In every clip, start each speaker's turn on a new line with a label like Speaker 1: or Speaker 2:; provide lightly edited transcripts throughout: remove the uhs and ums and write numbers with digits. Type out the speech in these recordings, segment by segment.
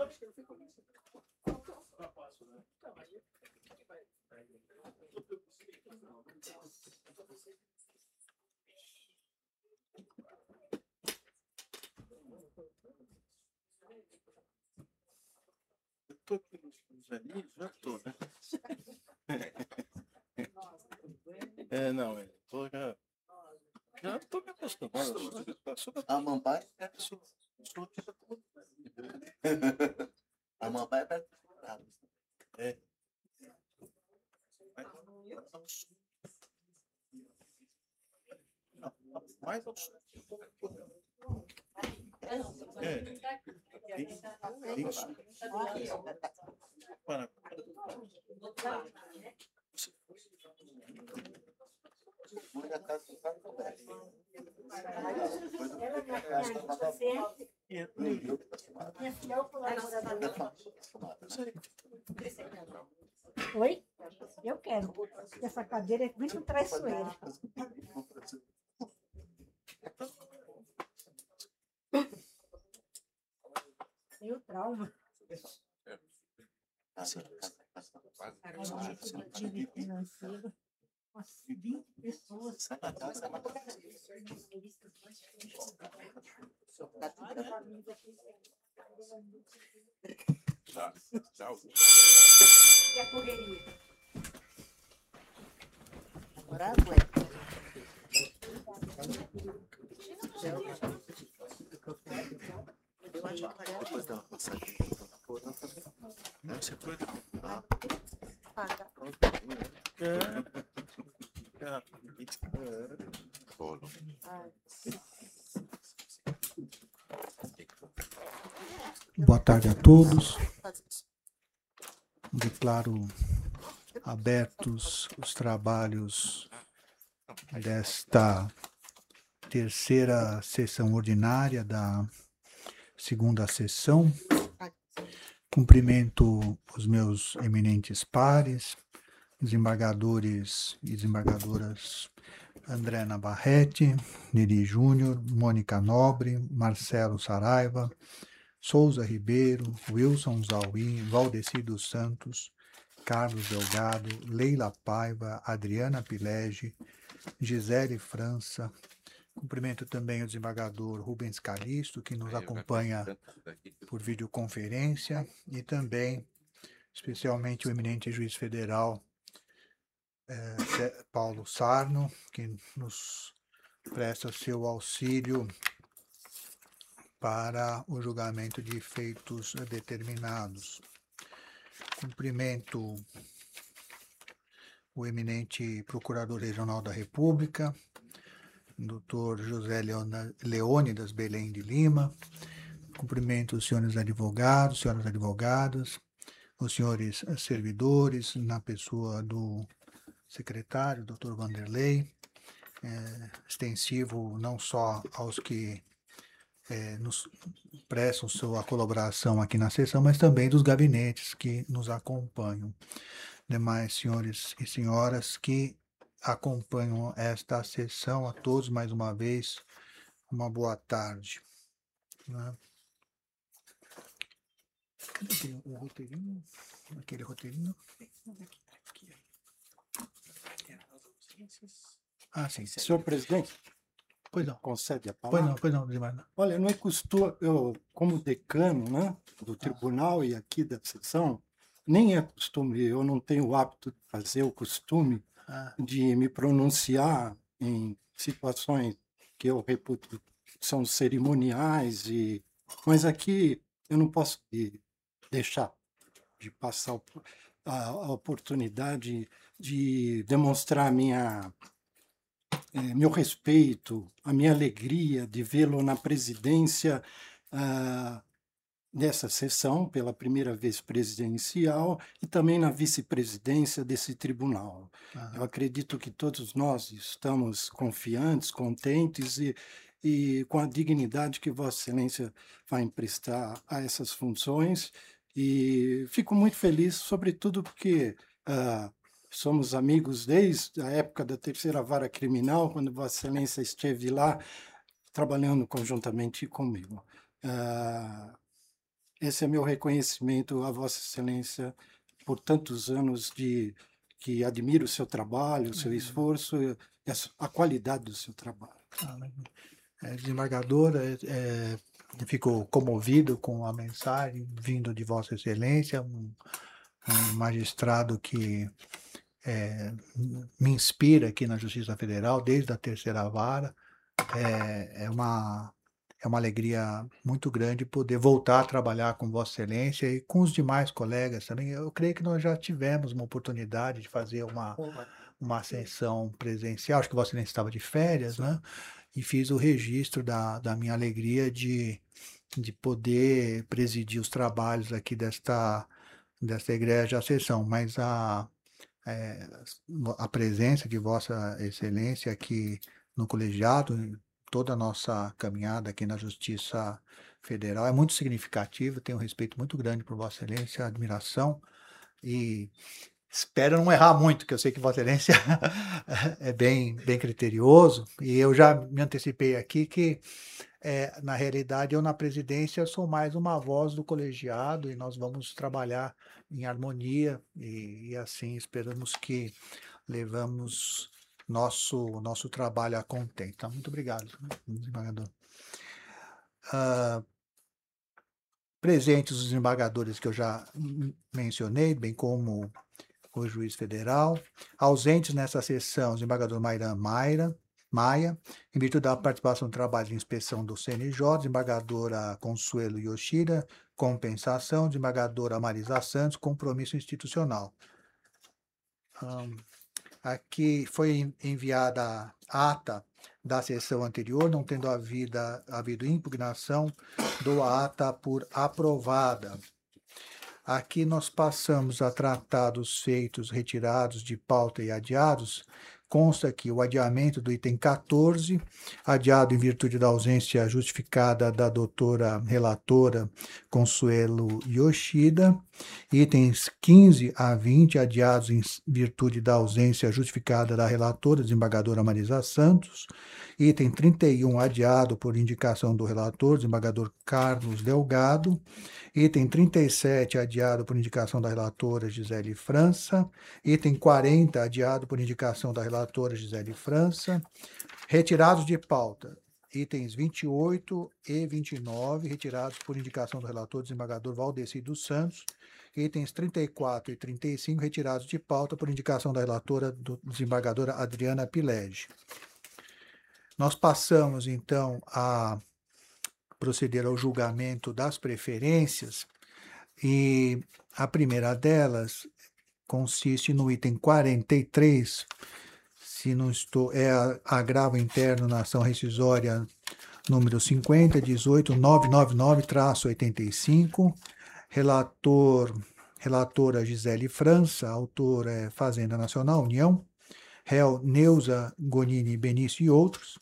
Speaker 1: Eu tô aqui nos velhinhos, já tô, né? Não, já tô me acostumando.
Speaker 2: A Mampai?
Speaker 1: Sou aqui da turma.
Speaker 2: A Mampai é perto do Dourados.
Speaker 1: É. Mais ao sul. Isso. Para.
Speaker 2: Fui na casa do Carlos Roberto.
Speaker 3: Oi? Eu quero. Essa cadeira é muito traiçoeira. E o trauma. Tive financeiro. Umas 20 pessoas.
Speaker 1: Tchau.
Speaker 3: E a correria?
Speaker 4: Agora aguenta.
Speaker 2: Depois dá uma passadinha.
Speaker 1: Você foi?
Speaker 4: Paga.
Speaker 1: Bolo.
Speaker 5: Boa tarde a todos. Declaro abertos os trabalhos desta terceira sessão ordinária da segunda sessão. Cumprimento os meus eminentes pares, desembargadores e desembargadoras André Navarrete, Neri Júnior, Mônica Nobre, Marcelo Saraiva, Souza Ribeiro, Wilson Zauí, Valdeci dos Santos, Carlos Delgado, Leila Paiva, Adriana Pilege, Gisele França. Cumprimento também o desembargador Rubens Calixto, que nos acompanha por videoconferência, e também, especialmente, o eminente juiz federal Paulo Sarno, que nos presta seu auxílio para o julgamento de feitos determinados. Cumprimento o eminente Procurador Regional da República, Dr. José Leônidas Belém de Lima. Cumprimento os senhores advogados, senhoras advogadas, os senhores servidores, na pessoa do secretário, Dr. Vanderlei, extensivo não só aos que nos prestam sua colaboração aqui na sessão, mas também dos gabinetes que nos acompanham. Demais senhores e senhoras que acompanham esta sessão, a todos mais uma vez, uma boa tarde. Né? Cadê o roteirinho? Aquele roteirinho? Ah, sim.
Speaker 6: Senhor presidente,
Speaker 5: Pois não.
Speaker 6: concede a palavra?
Speaker 5: Pois não, Desembargador.
Speaker 6: Olha, não é costume, eu, como decano, né, do tribunal e aqui da sessão, nem é costume, eu não tenho o hábito de fazer o costume de me pronunciar em situações que eu reputo que são cerimoniais, mas aqui eu não posso deixar de passar a oportunidade de demonstrar meu respeito, a minha alegria de vê-lo na presidência dessa sessão, pela primeira vez presidencial, e também na vice-presidência desse tribunal. Eu acredito que todos nós estamos confiantes, contentes e com a dignidade que Vossa Excelência vai emprestar a essas funções, e fico muito feliz, sobretudo porque somos amigos desde a época da Terceira Vara Criminal, quando Vossa Excelência esteve lá trabalhando conjuntamente comigo. Esse é meu reconhecimento a Vossa Excelência por tantos anos que admiro o seu trabalho, o seu esforço e a qualidade do seu trabalho.
Speaker 5: Desembargador, fico comovido com a mensagem vindo de Vossa Excelência, um magistrado que me inspira aqui na Justiça Federal desde a terceira vara. É uma alegria muito grande poder voltar a trabalhar com Vossa Excelência e com os demais colegas também. Eu creio que nós já tivemos uma oportunidade de fazer uma sessão presencial, acho que Vossa Excelência estava de férias, né? E fiz o registro da minha alegria de poder presidir os trabalhos aqui desta egrégia sessão, mas a presença de Vossa Excelência aqui no colegiado, toda a nossa caminhada aqui na Justiça Federal é muito significativa, tenho um respeito muito grande por Vossa Excelência, admiração, e espero não errar muito, que eu sei que Vossa Excelência é bem criterioso, e eu já me antecipei aqui que, na realidade, eu na presidência sou mais uma voz do colegiado e nós vamos trabalhar em harmonia e assim esperamos que levamos nosso trabalho a contento. Então, muito obrigado, desembargador. Presentes os desembargadores que eu já mencionei, bem como o juiz federal. Ausentes nessa sessão, o desembargador Maia, em virtude da participação no trabalho de inspeção do CNJ, desembargadora Consuelo Yoshida, compensação, desembargadora Marisa Santos, compromisso institucional. Aqui foi enviada a ata da sessão anterior, não tendo havido impugnação, dou a ata por aprovada. Aqui nós passamos a tratar dos feitos retirados de pauta e adiados. Consta aqui o adiamento do item 14, adiado em virtude da ausência justificada da doutora relatora Consuelo Yoshida. Itens 15 a 20, adiados em virtude da ausência justificada da relatora, desembargadora Marisa Santos. Item 31, adiado por indicação do relator, desembargador Carlos Delgado. Item 37, adiado por indicação da relatora Gisele França. Item 40, adiado por indicação da relatora Gisele França. Retirados de pauta, itens 28 e 29, retirados por indicação do relator desembargador Valdeci dos Santos. Itens 34 e 35, retirados de pauta por indicação da relatora desembargadora Adriana Pilege. Nós passamos, então, a proceder ao julgamento das preferências, e a primeira delas consiste no item 43, se não estou, agravo interno na ação rescisória número 50.18.999-85, relatora Gisele França, autor é Fazenda Nacional, União, réu Neuza Gonini Benício e outros,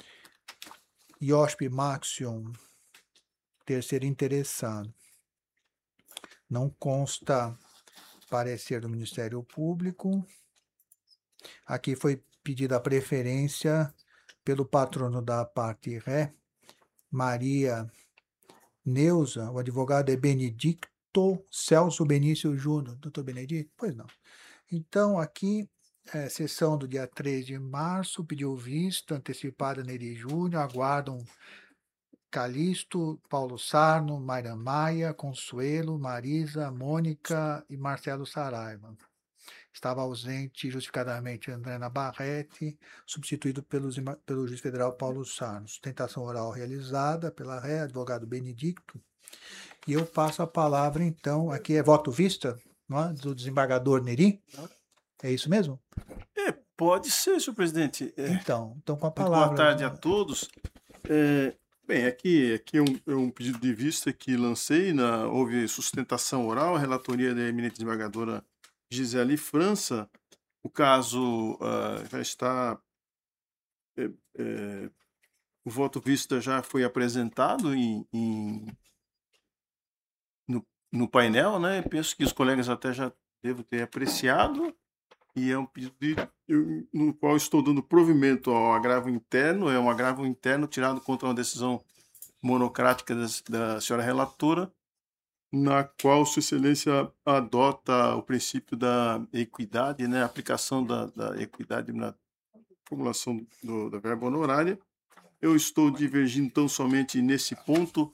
Speaker 5: IOSP Maxion, terceiro interessado. Não consta parecer do Ministério Público. Aqui foi pedida a preferência pelo patrono da parte ré, Maria Neuza, o advogado é Benedicto Celso Benício Júnior. Doutor Benedito? Pois não. Então, aqui, sessão do dia 3 de março, pediu vista antecipada Neri Júnior, aguardam Calixto, Paulo Sarno, Mayra Maia, Consuelo, Marisa, Mônica e Marcelo Saraiva. Estava ausente justificadamente André Navarrete, substituído pelo juiz federal Paulo Sarno. Sustentação oral realizada pela ré, advogado Benedicto. E eu passo a palavra, então, aqui é voto vista, não é? Do desembargador Neri. É isso mesmo?
Speaker 1: Pode ser, senhor presidente.
Speaker 5: Então com a
Speaker 1: Muito
Speaker 5: palavra.
Speaker 1: boa tarde a todos. Bem, aqui é um pedido de vista que lancei, houve sustentação oral, a relatoria da eminente desembargadora Gisele França. O caso já está... o voto vista já foi apresentado no painel, né? Penso que os colegas até já devem ter apreciado. E é um pedido no qual estou dando provimento ao agravo interno, é um agravo interno tirado contra uma decisão monocrática da senhora relatora, na qual Sua Excelência adota o princípio da equidade, né, a aplicação da equidade na formulação da verba honorária. Eu estou divergindo tão somente nesse ponto,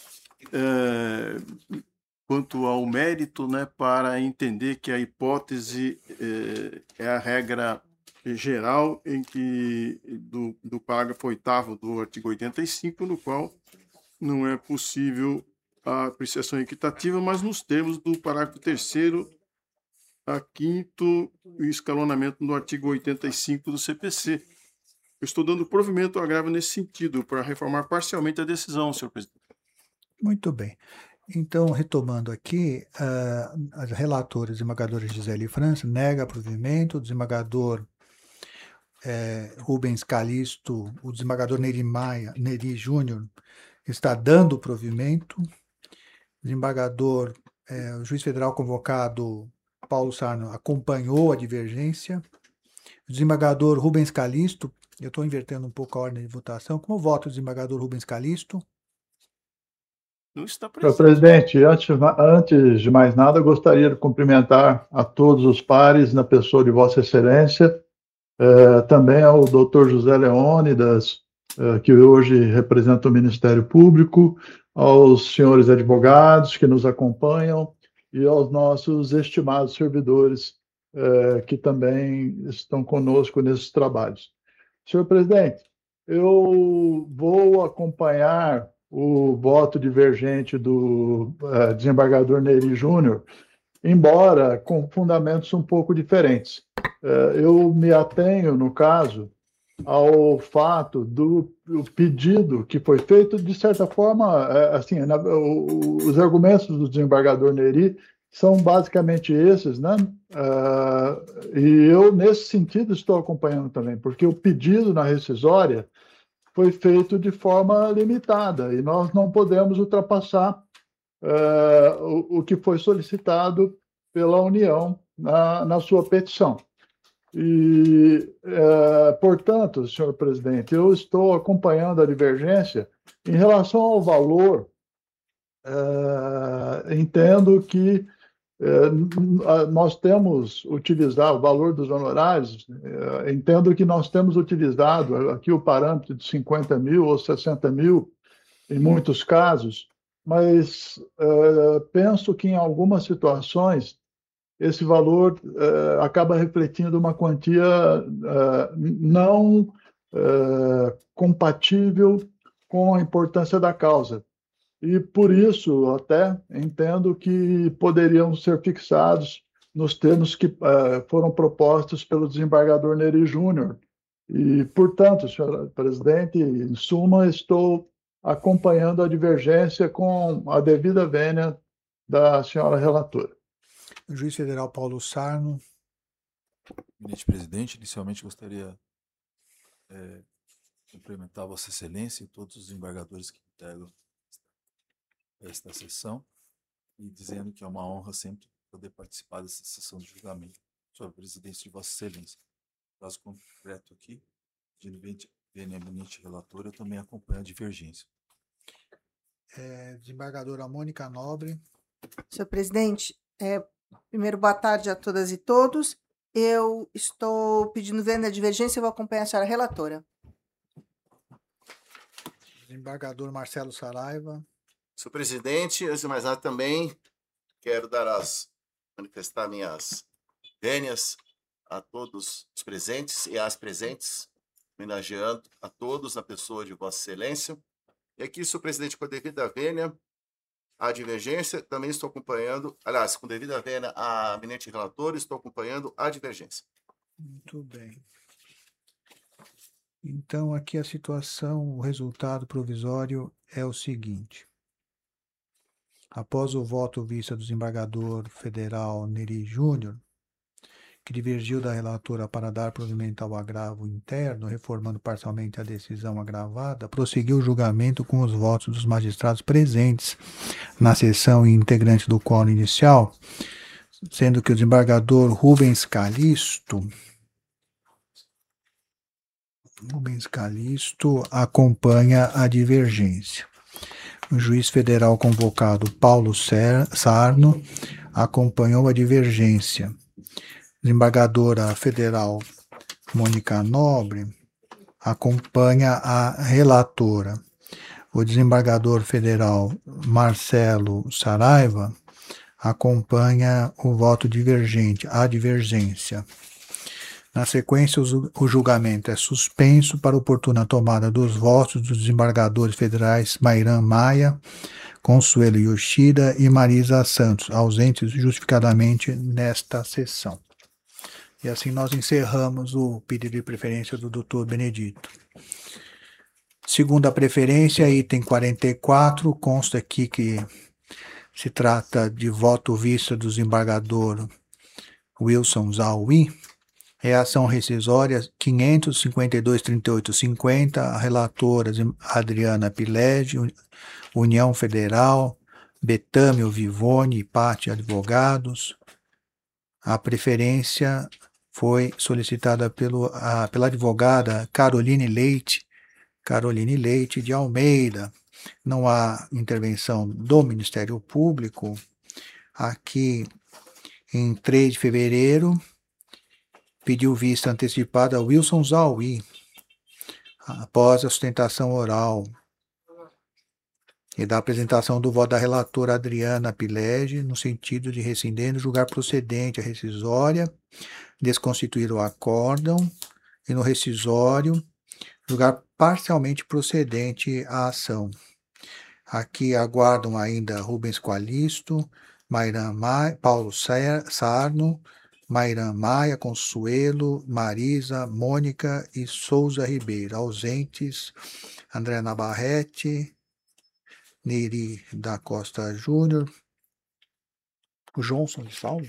Speaker 1: quanto ao mérito, né, para entender que a hipótese é a regra geral em que do parágrafo 8º do artigo 85, no qual não é possível a apreciação equitativa, mas nos termos do parágrafo 3º a 5º escalonamento do artigo 85 do CPC. Eu estou dando provimento ao agravo nesse sentido, para reformar parcialmente a decisão, senhor presidente.
Speaker 5: Muito bem. Então, retomando aqui, a relatora, desembargadora Gisele França, nega provimento, o desembargador Rubens Calixto, o desembargador Neri Júnior, está dando provimento, o desembargador, o juiz federal convocado, Paulo Sarno, acompanhou a divergência, o desembargador Rubens Calixto, eu estou invertendo um pouco a ordem de votação, como vota o desembargador Rubens Calixto?
Speaker 1: Não está
Speaker 7: Senhor
Speaker 1: presente.
Speaker 7: presidente, antes de mais nada, gostaria de cumprimentar a todos os pares, na pessoa de Vossa Excelência, também ao doutor José Leônidas, que hoje representa o Ministério Público, aos senhores advogados que nos acompanham e aos nossos estimados servidores que também estão conosco nesses trabalhos. Senhor presidente, eu vou acompanhar o voto divergente do desembargador Neri Júnior, embora com fundamentos um pouco diferentes. Eu me atenho, no caso, ao fato do pedido que foi feito, de certa forma, assim, os argumentos do desembargador Neri são basicamente esses, né? E eu, nesse sentido, estou acompanhando também, porque o pedido na rescisória foi feito de forma limitada e nós não podemos ultrapassar o que foi solicitado pela União na sua petição. E, portanto, senhor presidente, eu estou acompanhando a divergência em relação ao valor. Entendo que nós temos utilizado o valor dos honorários, entendo que nós temos utilizado aqui o parâmetro de 50 mil ou 60 mil, em muitos casos, mas penso que em algumas situações esse valor acaba refletindo uma quantia não compatível com a importância da causa. E, por isso, até entendo que poderiam ser fixados nos termos que foram propostos pelo desembargador Neri Júnior. E, portanto, senhor presidente, em suma, estou acompanhando a divergência com a devida vênia da senhora relatora.
Speaker 5: O juiz federal Paulo Sarno.
Speaker 8: Eminente presidente, inicialmente gostaria de cumprimentar Vossa Excelência e todos os desembargadores que integram esta sessão e dizendo que é uma honra sempre poder participar dessa sessão de julgamento sobre a presidência de Vossa Excelência. Caso concreto aqui, de eminente relator, eu também acompanho a divergência.
Speaker 5: Desembargadora Mônica Nobre.
Speaker 4: Senhor presidente, primeiro, boa tarde a todas e todos. Eu estou pedindo vênia da divergência e vou acompanhar a senhora relatora.
Speaker 5: Desembargador Marcelo Saraiva.
Speaker 2: Senhor presidente, antes de mais nada também quero manifestar minhas vênias a todos os presentes e às presentes, homenageando a todos na pessoa de Vossa Excelência. E aqui, senhor presidente, com a devida vênia, a divergência, também estou acompanhando, aliás, com devida vênia a eminente relatora, estou acompanhando a divergência.
Speaker 5: Muito bem. Então, aqui a situação, o resultado provisório é o seguinte. Após o voto vista do desembargador federal Neri Júnior, que divergiu da relatora para dar provimento ao agravo interno, reformando parcialmente a decisão agravada, prosseguiu o julgamento com os votos dos magistrados presentes na sessão e integrantes do quórum inicial, sendo que o desembargador Rubens Calixto acompanha a divergência. O juiz federal convocado Paulo Sarno acompanhou a divergência. Desembargadora federal Mônica Nobre acompanha a relatora. O desembargador federal Marcelo Saraiva acompanha o voto divergente, a divergência. Na sequência, o julgamento é suspenso para oportuna tomada dos votos dos desembargadores federais Mairan Maia, Consuelo Yoshida e Marisa Santos, ausentes justificadamente nesta sessão. E assim nós encerramos o pedido de preferência do Dr. Benedito. Segunda preferência, item 44, consta aqui que se trata de voto vista do desembargador Wilson Zaui. Reação rescisória 552.3850, a relatora Adriana Pilege, União Federal, Betâmio Vivone e Patti Advogados. A preferência foi solicitada pela advogada Caroline Leite de Almeida. Não há intervenção do Ministério Público. Aqui, em 3 de fevereiro, pediu vista antecipada a Wilson Zaui, após a sustentação oral e da apresentação do voto da relatora Adriana Pilege, no sentido de rescindendo, julgar procedente a rescisória, desconstituir o acórdão e no rescisório, julgar parcialmente procedente a ação. Aqui aguardam ainda Rubens Qualisto, Paulo Sarno, Mairan Maia, Consuelo, Marisa, Mônica e Souza Ribeiro. Ausentes, André Navarrete, Neri da Costa Júnior, o Johnson de Salvo.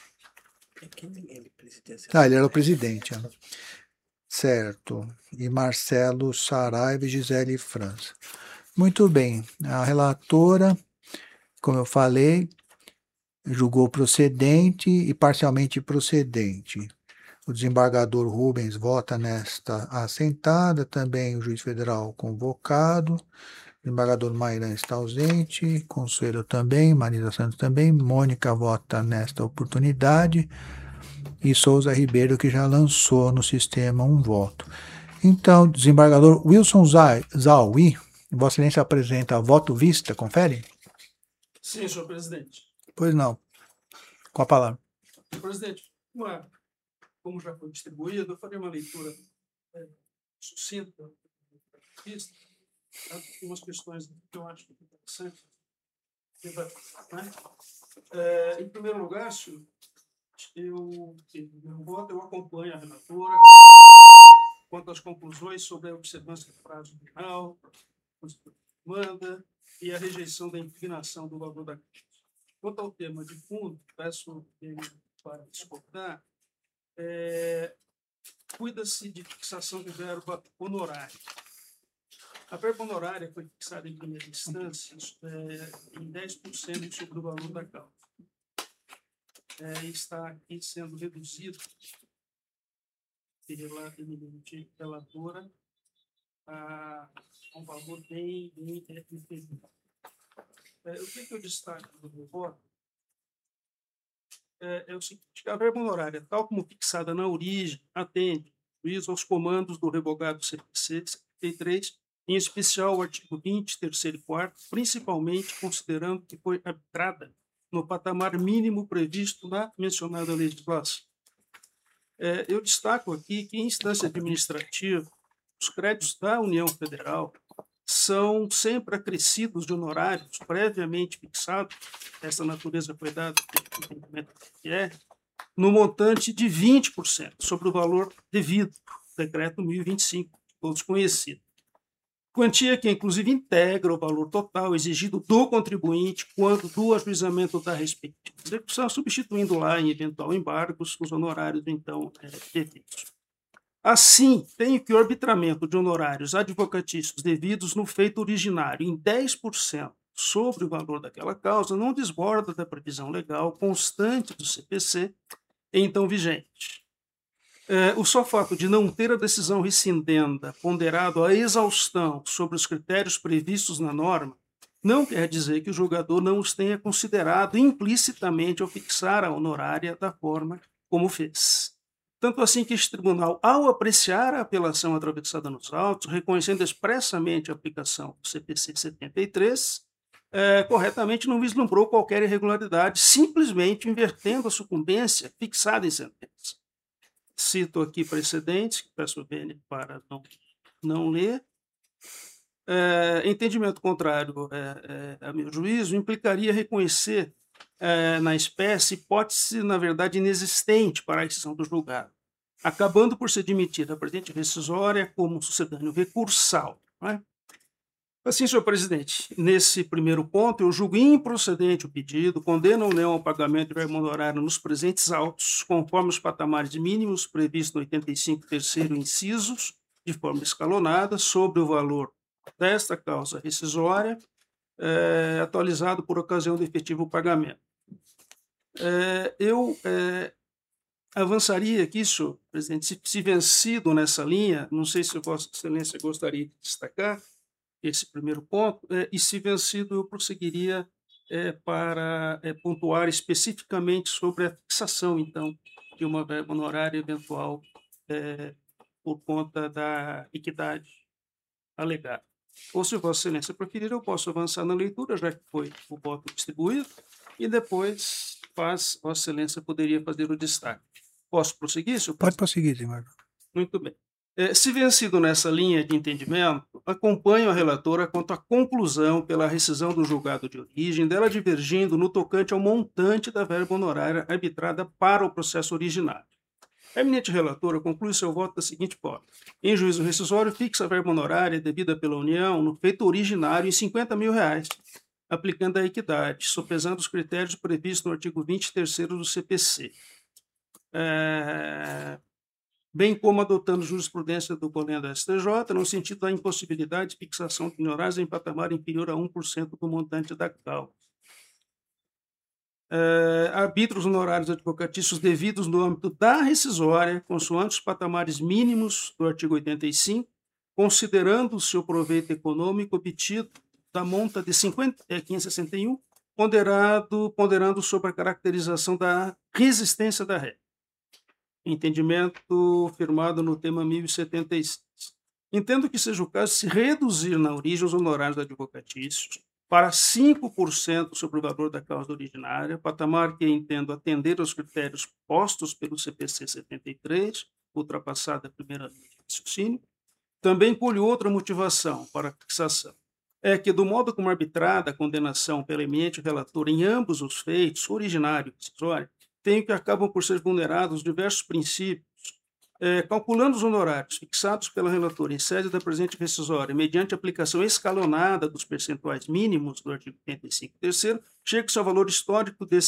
Speaker 5: Ele era o presidente. Certo. E Marcelo Saraiva e Gisele França. Muito bem. A relatora, como eu falei, julgou procedente e parcialmente procedente. O desembargador Rubens vota nesta assentada, também o juiz federal convocado. O desembargador Mairan está ausente, Consuelo também, Marisa Santos também, Mônica vota nesta oportunidade e Souza Ribeiro, que já lançou no sistema um voto. Então, desembargador Wilson Zaui, Vossa Excelência apresenta voto vista, confere?
Speaker 9: Sim, senhor presidente.
Speaker 5: Pois não. Com a palavra.
Speaker 9: Presidente, como já foi distribuído, eu farei uma leitura sucinta da vista. Tem umas questões que eu acho interessantes. Em primeiro lugar, senhor, eu acompanho a relatora quanto às conclusões sobre a observância do prazo final, demanda e a rejeição da impugnação do valor da causa. Quanto ao tema de fundo, peço ele para discordar, cuida-se de fixação de verba honorária. A verba honorária foi fixada em primeira instância em 10% sobre o valor da causa. Está aqui sendo reduzido pela eminente relatora a um valor bem inferior. O que eu destaco no meu voto é o seguinte: que a verba honorária, tal como fixada na origem, atende aos comandos do revogado CPC 73, em especial o artigo 20, 3º e 4º, principalmente considerando que foi arbitrada no patamar mínimo previsto na mencionada legislação. Eu destaco aqui que, em instância administrativa, os créditos da União Federal são sempre acrescidos de honorários previamente fixados, essa natureza foi dada pelo entendimento que no montante de 20% sobre o valor devido, decreto 1025, todos conhecidos. Quantia que, inclusive, integra o valor total exigido do contribuinte quando do ajuizamento da respectiva execução, substituindo lá, em eventual embargos, os honorários, então, devidos. Assim, tem que o arbitramento de honorários advocatícios devidos no feito originário em 10% sobre o valor daquela causa não desborda da previsão legal constante do CPC, então vigente. O só fato de não ter a decisão rescindenda ponderado a exaustão sobre os critérios previstos na norma não quer dizer que o julgador não os tenha considerado implicitamente ao fixar a honorária da forma como fez. Tanto assim que este tribunal, ao apreciar a apelação atravessada nos autos, reconhecendo expressamente a aplicação do CPC 73, corretamente não vislumbrou qualquer irregularidade, simplesmente invertendo a sucumbência fixada em sentença. Cito aqui precedentes, que peço bene para não ler. Entendimento contrário a meu juízo implicaria reconhecer na espécie hipótese, na verdade, inexistente para a exceção do julgado, acabando por ser admitida a presente rescisória como sucedâneo recursal. Não é? Assim, senhor presidente, nesse primeiro ponto, eu julgo improcedente o pedido, condeno a União ao pagamento de verba honorária nos presentes autos, conforme os patamares mínimos previstos no 85, terceiro incisos, de forma escalonada, sobre o valor desta causa rescisória, atualizado por ocasião do efetivo pagamento. Eu avançaria aqui, senhor presidente, se vencido nessa linha, não sei se Vossa Excelência gostaria de destacar esse primeiro ponto, e se vencido eu prosseguiria para pontuar especificamente sobre a fixação, então, de uma verba honorária eventual por conta da equidade alegada. Ou, se Vossa Excelência preferir, eu posso avançar na leitura, já que foi o voto distribuído, e depois Vossa Excelência poderia fazer o destaque. Posso prosseguir, senhor presidente?
Speaker 5: Pode prosseguir, senhor.
Speaker 9: Muito bem. Se vencido nessa linha de entendimento, acompanho a relatora quanto à conclusão pela rescisão do julgado de origem, dela divergindo no tocante ao montante da verba honorária arbitrada para o processo originário. A eminente relatora conclui seu voto da seguinte forma: em juízo rescisório, fixa a verba honorária devida pela União no feito originário em R$50 mil, aplicando a equidade, sopesando os critérios previstos no artigo 23º do CPC. Bem como adotando jurisprudência do Colégio da STJ, no sentido da impossibilidade de fixação de honorários em patamar inferior a 1% do montante da causa. Arbitra os honorários advocatícios devidos no âmbito da rescisória, consoante os patamares mínimos do artigo 85, considerando o seu proveito econômico obtido da monta de 561, ponderando sobre a caracterização da resistência da regra. Entendimento firmado no tema 1076. Entendo que seja o caso de se reduzir na origem os honorários advocatícios para 5% sobre o valor da causa originária, patamar que entendo atender aos critérios postos pelo CPC 73, ultrapassada a primeira linha de raciocínio. Também colho outra motivação para a fixação. É que, do modo como arbitrada a condenação pela eminente relatora em ambos os feitos, originário e decisório, tenho que acabam por ser vulnerados diversos princípios, calculando os honorários fixados pela relatora em sede da presente rescisória, mediante aplicação escalonada dos percentuais mínimos do artigo 85, terceiro, chega-se ao valor histórico de R$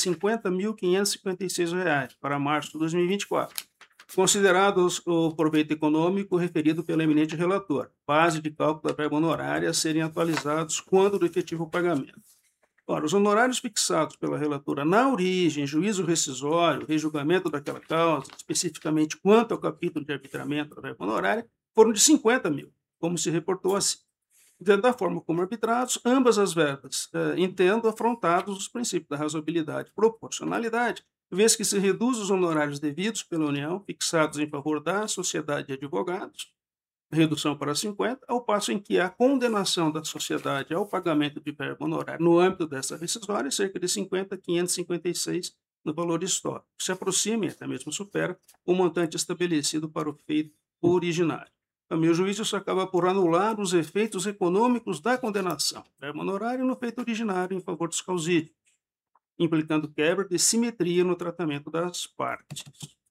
Speaker 9: 50.556 para março de 2024, considerado o proveito econômico referido pela eminente relatora, base de cálculo da verba honorária a serem atualizados quando do efetivo pagamento. Ora, os honorários fixados pela relatora na origem, juízo rescisório, rejulgamento daquela causa, especificamente quanto ao capítulo de arbitramento da verba honorária, foram de 50 mil, como se reportou assim. Da forma como arbitrados, ambas as verbas, entendo afrontados os princípios da razoabilidade e proporcionalidade, vez que se reduz os honorários devidos pela União, fixados em favor da sociedade de advogados, redução para 50, ao passo em que a condenação da sociedade ao pagamento de verba honorária no âmbito dessa rescisória é cerca de 50.556 no valor histórico. Se aproxima e até mesmo supera o montante estabelecido para o feito originário. A meu juízo, isso acaba por anular os efeitos econômicos da condenação, verba honorária no feito originário em favor dos causídios, implicando quebra de simetria no tratamento das partes.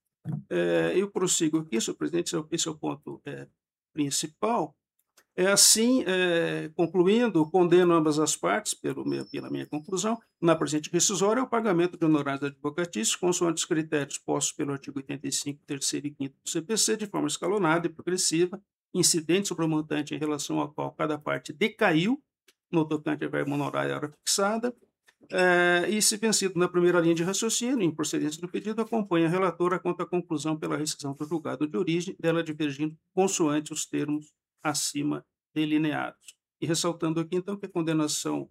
Speaker 9: Eu prossigo aqui, senhor presidente, esse é o ponto principal. Assim, concluindo, condeno ambas as partes, pela minha conclusão, na presente rescisória, ao pagamento de honorários advocatícios, consoante os critérios postos pelo artigo 85, terceiro e quinto do CPC, de forma escalonada e progressiva, incidente sobre o montante em relação ao qual cada parte decaiu, no tocante à verba honorária hora fixada, e, se vencido na primeira linha de raciocínio, em procedência do pedido, acompanha a relatora quanto à conclusão pela rescisão do julgado de origem, dela divergindo consoante os termos acima delineados. E ressaltando aqui, então, que a condenação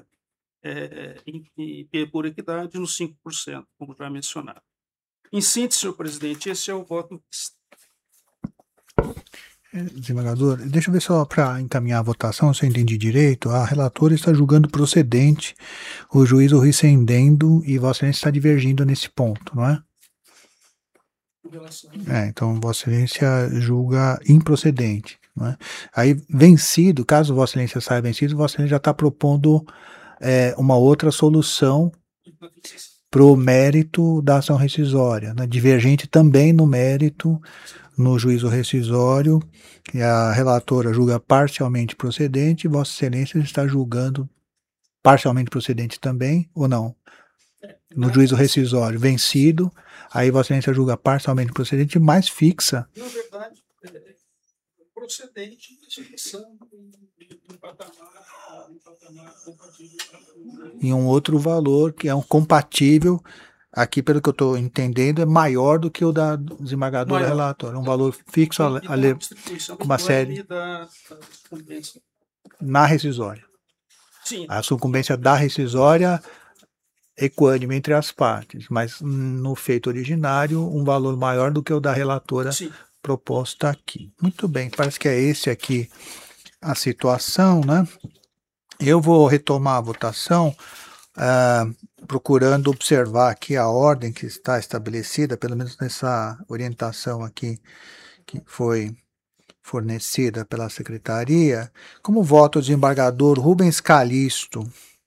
Speaker 9: por equidade nos 5%, como já mencionado. Em síntese, senhor presidente, esse é o voto.
Speaker 5: Desembargador, deixa eu ver só para encaminhar a votação, se eu entendi direito. A relatora está julgando procedente o juízo rescindendo e Vossa Excelência está divergindo nesse ponto, não é? Então Vossa Excelência julga improcedente. Não é? Aí, vencido, caso Vossa Excelência saia vencido, Vossa Excelência já está propondo uma outra solução para o mérito da ação rescisória, né? Divergente também no mérito, no juízo rescisório, que a relatora julga parcialmente procedente, Vossa Excelência está julgando parcialmente procedente também, ou não? No juízo rescisório, vencido, aí Vossa Excelência julga parcialmente procedente, mas fixa.
Speaker 9: Na verdade, procedente de execução do patamar compatível.
Speaker 5: Em um outro valor que é um compatível, aqui pelo que eu estou entendendo, é maior do que o da desembargadora relatora. Um valor fixo com uma série na rescisória.
Speaker 9: Sim.
Speaker 5: A sucumbência da rescisória equânime entre as partes, mas no feito originário, um valor maior do que o da relatora. Sim. Proposta aqui. Muito bem, parece que é esse aqui a situação, né? Eu vou retomar a votação, procurando observar aqui a ordem que está estabelecida, pelo menos nessa orientação aqui que foi fornecida pela Secretaria. Como voto o desembargador Rubens Calixto.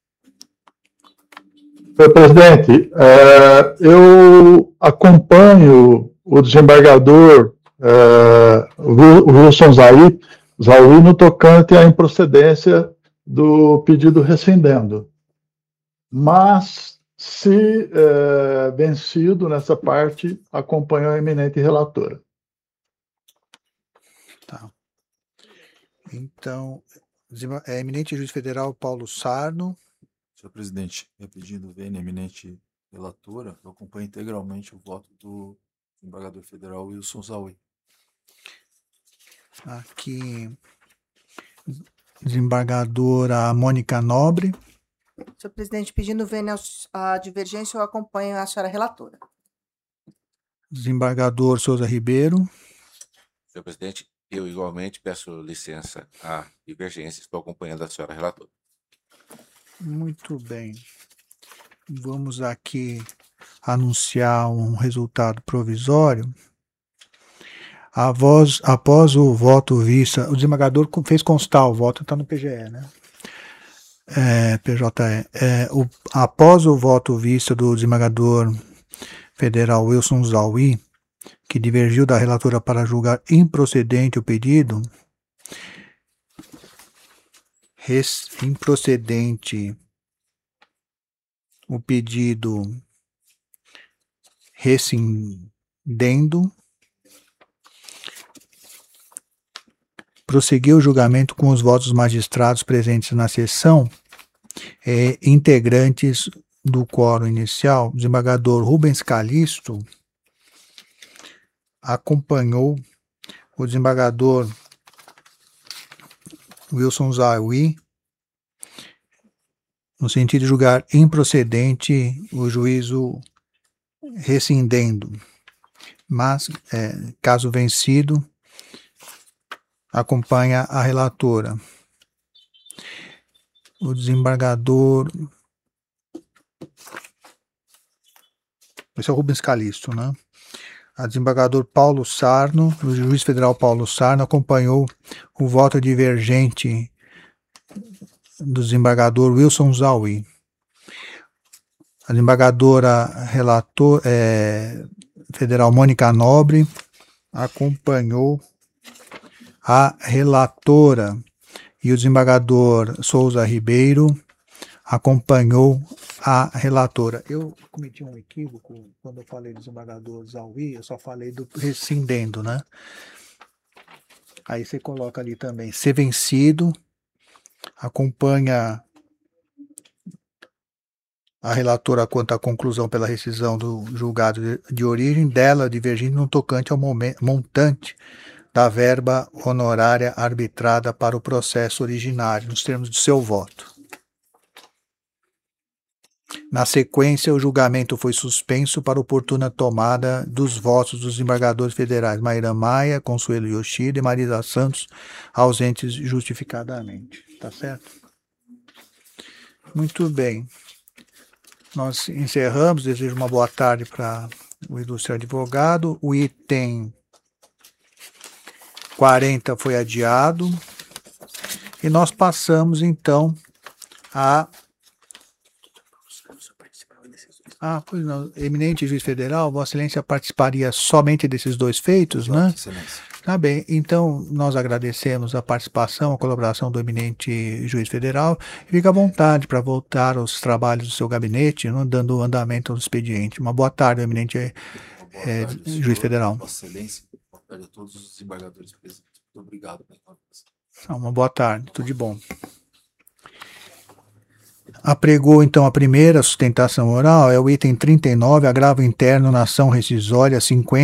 Speaker 7: Senhor presidente, eu acompanho o desembargador Wilson Zaui no tocante à improcedência do pedido rescindendo. Mas, se vencido nessa parte, acompanho a eminente relatora.
Speaker 5: Tá. Então, eminente juiz federal Paulo Sarno.
Speaker 8: Senhor presidente, pedindo vênia eminente relatora, eu acompanho integralmente o voto do desembargador federal Wilson Zaui.
Speaker 5: Aqui, desembargadora Mônica Nobre.
Speaker 4: Senhor presidente, pedindo vênia a divergência, eu acompanho a senhora relatora.
Speaker 5: Desembargador Souza Ribeiro.
Speaker 10: Senhor presidente, eu igualmente peço licença à divergência, estou acompanhando a senhora relatora.
Speaker 5: Muito bem. Vamos aqui anunciar um resultado provisório. Após o voto vista, o desembargador fez constar o voto, está no PGE, né? PJE. Após o voto vista do desembargador federal Wilson Zaui, que divergiu da relatora para julgar improcedente o pedido, improcedente o pedido rescindendo, prosseguiu o julgamento com os votos dos magistrados presentes na sessão, integrantes do quórum inicial. O desembargador Rubens Calixto acompanhou o desembargador Wilson Zaui no sentido de julgar improcedente o juízo rescindendo, mas, caso vencido, acompanha a relatora. O desembargador... Esse é o Rubens Calixto, né? A desembargador Paulo Sarno, o juiz federal Paulo Sarno, acompanhou o voto divergente do desembargador Wilson Zaui. A desembargadora federal Mônica Nobre acompanhou a relatora e o desembargador Souza Ribeiro acompanhou a relatora. Eu cometi um equívoco quando eu falei do desembargador Zaui, eu só falei do rescindendo, né? Aí você coloca ali também, ser vencido, acompanha a relatora quanto à conclusão pela rescisão do julgado de origem, dela divergindo no tocante ao montante da verba honorária arbitrada para o processo originário, nos termos do seu voto. Na sequência, o julgamento foi suspenso para oportuna tomada dos votos dos desembargadores federais Maíra Maia, Consuelo Yoshida e Marisa Santos, ausentes justificadamente. Tá certo? Muito bem. Nós encerramos. Desejo uma boa tarde para o ilustre advogado. O item 40 foi adiado. E nós passamos, então, a... pois não. Eminente juiz federal, Vossa Excelência participaria somente desses dois feitos, né?
Speaker 8: Excelência.
Speaker 5: Tá bem. Então, nós agradecemos a participação, a colaboração do eminente juiz federal. Fica à vontade para voltar aos trabalhos do seu gabinete, né, dando andamento ao expediente. Uma boa tarde, eminente juiz federal.
Speaker 8: Vossa Excelência, boa tarde a todos os desembargadores presentes. Muito obrigado pela conversa.
Speaker 5: Uma boa tarde, tudo de bom. Apregou, então, a primeira sustentação oral, é o item 39, agravo interno na ação rescisória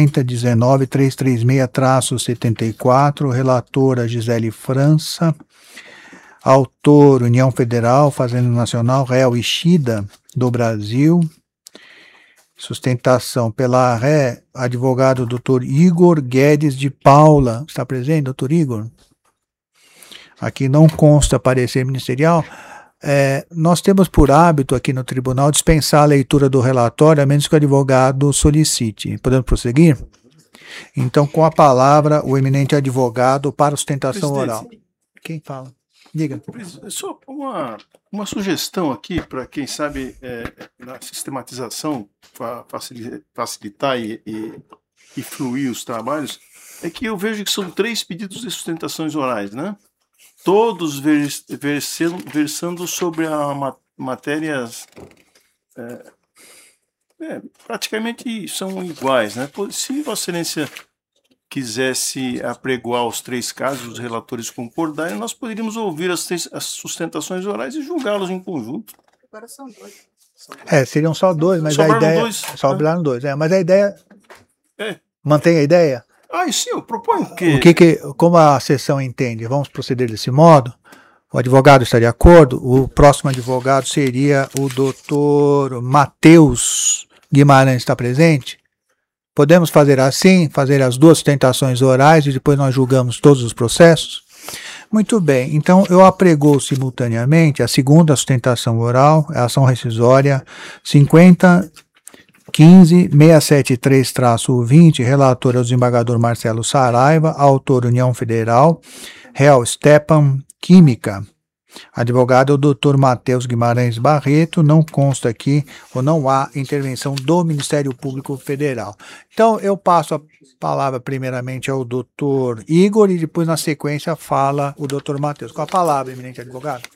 Speaker 5: 50.19.336-74, relatora Gisele França, autor União Federal, Fazenda Nacional, réu Ishida, do Brasil, sustentação pela ré, advogado Dr. Igor Guedes de Paula. Está presente, doutor Igor? Aqui não consta parecer ministerial. Nós temos por hábito aqui no tribunal dispensar a leitura do relatório, a menos que o advogado solicite. Podemos prosseguir? Então, com a palavra, o eminente advogado para sustentação oral. Quem fala? Diga.
Speaker 1: Só uma sugestão aqui, para quem sabe, na sistematização, facilitar e fluir os trabalhos, é que eu vejo que são 3 pedidos de sustentações orais, né? Todos versando sobre matérias praticamente são iguais, né? Se Vossa Excelência quisesse apregoar os 3 casos, os relatores concordarem, nós poderíamos ouvir as sustentações orais e julgá-los em conjunto.
Speaker 4: Agora são 2.
Speaker 5: Seriam só 2, mas
Speaker 1: Sobraram
Speaker 5: a ideia...
Speaker 1: 2.
Speaker 5: Sobraram 2, mas a ideia...
Speaker 1: É.
Speaker 5: Mantém a ideia?
Speaker 1: E sim, eu proponho que...
Speaker 5: Como a sessão entende, vamos proceder desse modo? O advogado está de acordo? O próximo advogado seria o doutor Matheus Guimarães. Está presente? Podemos fazer assim, fazer as 2 sustentações orais e depois nós julgamos todos os processos? Muito bem, então eu apregou simultaneamente a segunda sustentação oral, a ação rescisória 50.15.673-20, relator é o desembargador Marcelo Saraiva, autor União Federal, réu Stepan Química. Advogado é o doutor Matheus Guimarães Barreto, não consta aqui ou não há intervenção do Ministério Público Federal. Então, eu passo a palavra primeiramente ao doutor Igor e depois, na sequência, fala o doutor Matheus. Com a palavra, eminente advogado.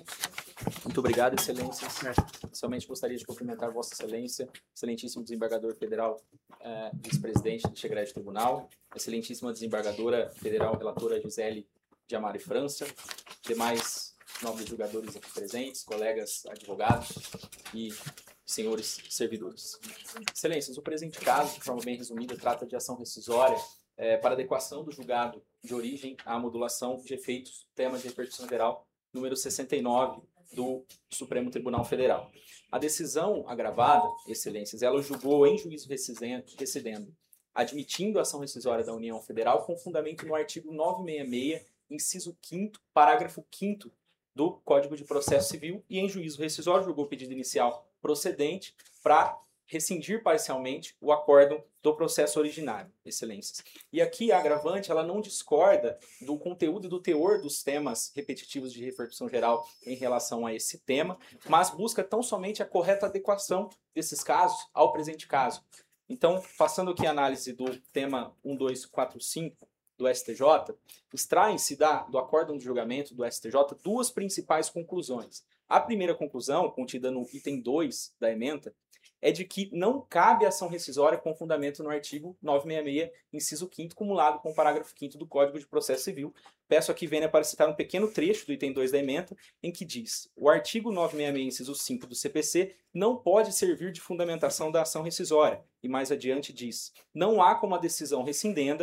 Speaker 11: Muito obrigado, excelências. Somente gostaria de cumprimentar Vossa Excelência, excelentíssimo desembargador federal, vice-presidente do Segredo Tribunal, excelentíssima desembargadora federal relatora Gisele de Amari França, demais nobres julgadores aqui presentes, colegas advogados e senhores servidores. Excelências, o presente caso, de forma bem resumida, trata de ação rescisória para adequação do julgado de origem à modulação de efeitos, tema de repercussão geral, número 69 do Supremo Tribunal Federal. A decisão agravada, excelências, ela julgou em juízo recidendo, admitindo a ação rescisória da União Federal com fundamento no artigo 966, inciso 5º, parágrafo 5º do Código de Processo Civil, e em juízo rescisório julgou o pedido inicial procedente para rescindir parcialmente o acórdão do processo originário, excelências. E aqui a agravante, ela não discorda do conteúdo e do teor dos temas repetitivos de repercussão geral em relação a esse tema, mas busca tão somente a correta adequação desses casos ao presente caso. Então, passando aqui a análise do tema 1245 do STJ, extraem-se do acórdão de julgamento do STJ 2 principais conclusões. A primeira conclusão, contida no item 2 da ementa, é de que não cabe ação rescisória com fundamento no artigo 966, inciso 5º, cumulado com o parágrafo 5º do Código de Processo Civil. Peço aqui, Vênia, para citar um pequeno trecho do item 2 da ementa, em que diz: o artigo 966, inciso 5 do CPC não pode servir de fundamentação da ação rescisória. E mais adiante diz: não há como a decisão rescindenda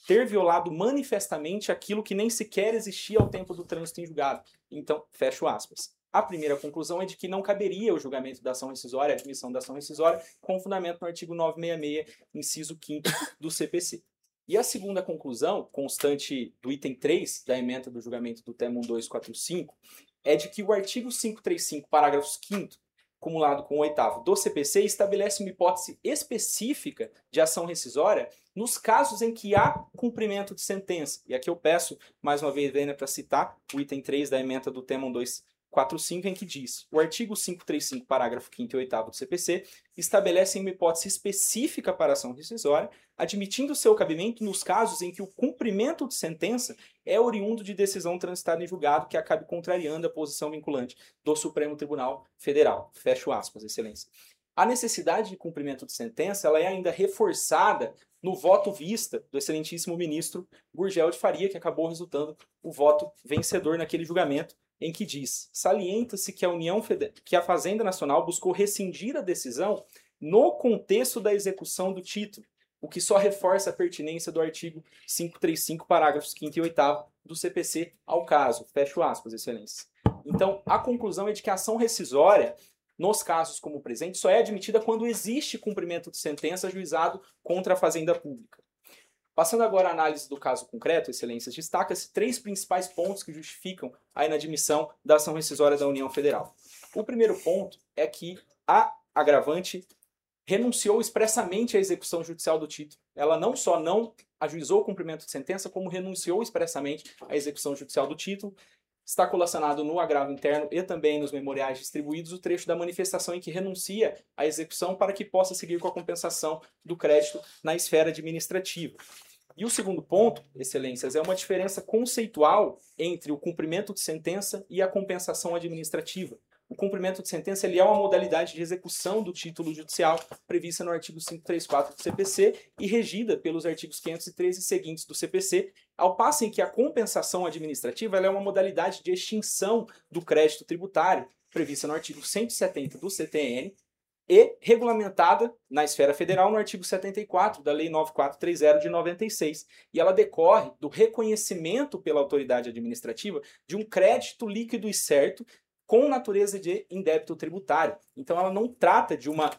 Speaker 11: ter violado manifestamente aquilo que nem sequer existia ao tempo do trânsito em julgado. Então, fecho aspas. A primeira conclusão é de que não caberia o julgamento da ação rescisória, a admissão da ação rescisória, com fundamento no artigo 966, inciso 5º do CPC. E a segunda conclusão, constante do item 3 da ementa do julgamento do TEM 1245, é de que o artigo 535, parágrafos 5º, cumulado com o 8º do CPC, estabelece uma hipótese específica de ação rescisória nos casos em que há cumprimento de sentença. E aqui eu peço, mais uma vez, Vênia, para citar o item 3 da ementa do TEM 1245, em que diz: o artigo 535, parágrafo 5º e 8º do CPC estabelecem uma hipótese específica para a ação rescisória, admitindo seu cabimento nos casos em que o cumprimento de sentença é oriundo de decisão transitada em julgado que acabe contrariando a posição vinculante do Supremo Tribunal Federal. Fecho aspas, Excelência. A necessidade de cumprimento de sentença ela é ainda reforçada no voto vista do excelentíssimo ministro Gurgel de Faria, que acabou resultando o voto vencedor naquele julgamento, em que diz: salienta-se que a Fazenda Nacional buscou rescindir a decisão no contexto da execução do título, o que só reforça a pertinência do artigo 535, parágrafos 5º e 8º do CPC ao caso. Fecho aspas, Excelência. Então, a conclusão é de que a ação rescisória, nos casos como o presente, só é admitida quando existe cumprimento de sentença ajuizado contra a Fazenda Pública. Passando agora à análise do caso concreto, Excelências, destaca-se 3 principais pontos que justificam a inadmissão da ação rescisória da União Federal. O primeiro ponto é que a agravante renunciou expressamente à execução judicial do título. Ela não só não ajuizou o cumprimento de sentença, como renunciou expressamente à execução judicial do título. Está colacionado no agravo interno e também nos memoriais distribuídos o trecho da manifestação em que renuncia à execução para que possa seguir com a compensação do crédito na esfera administrativa. E o segundo ponto, Excelências, é uma diferença conceitual entre o cumprimento de sentença e a compensação administrativa. O cumprimento de sentença ele é uma modalidade de execução do título judicial prevista no artigo 534 do CPC e regida pelos artigos 513 e seguintes do CPC, ao passo em que a compensação administrativa ela é uma modalidade de extinção do crédito tributário prevista no artigo 170 do CTN e regulamentada na esfera federal no artigo 74 da Lei 9430 de 96. E ela decorre do reconhecimento pela autoridade administrativa de um crédito líquido e certo com natureza de indébito tributário. Então ela não trata de uma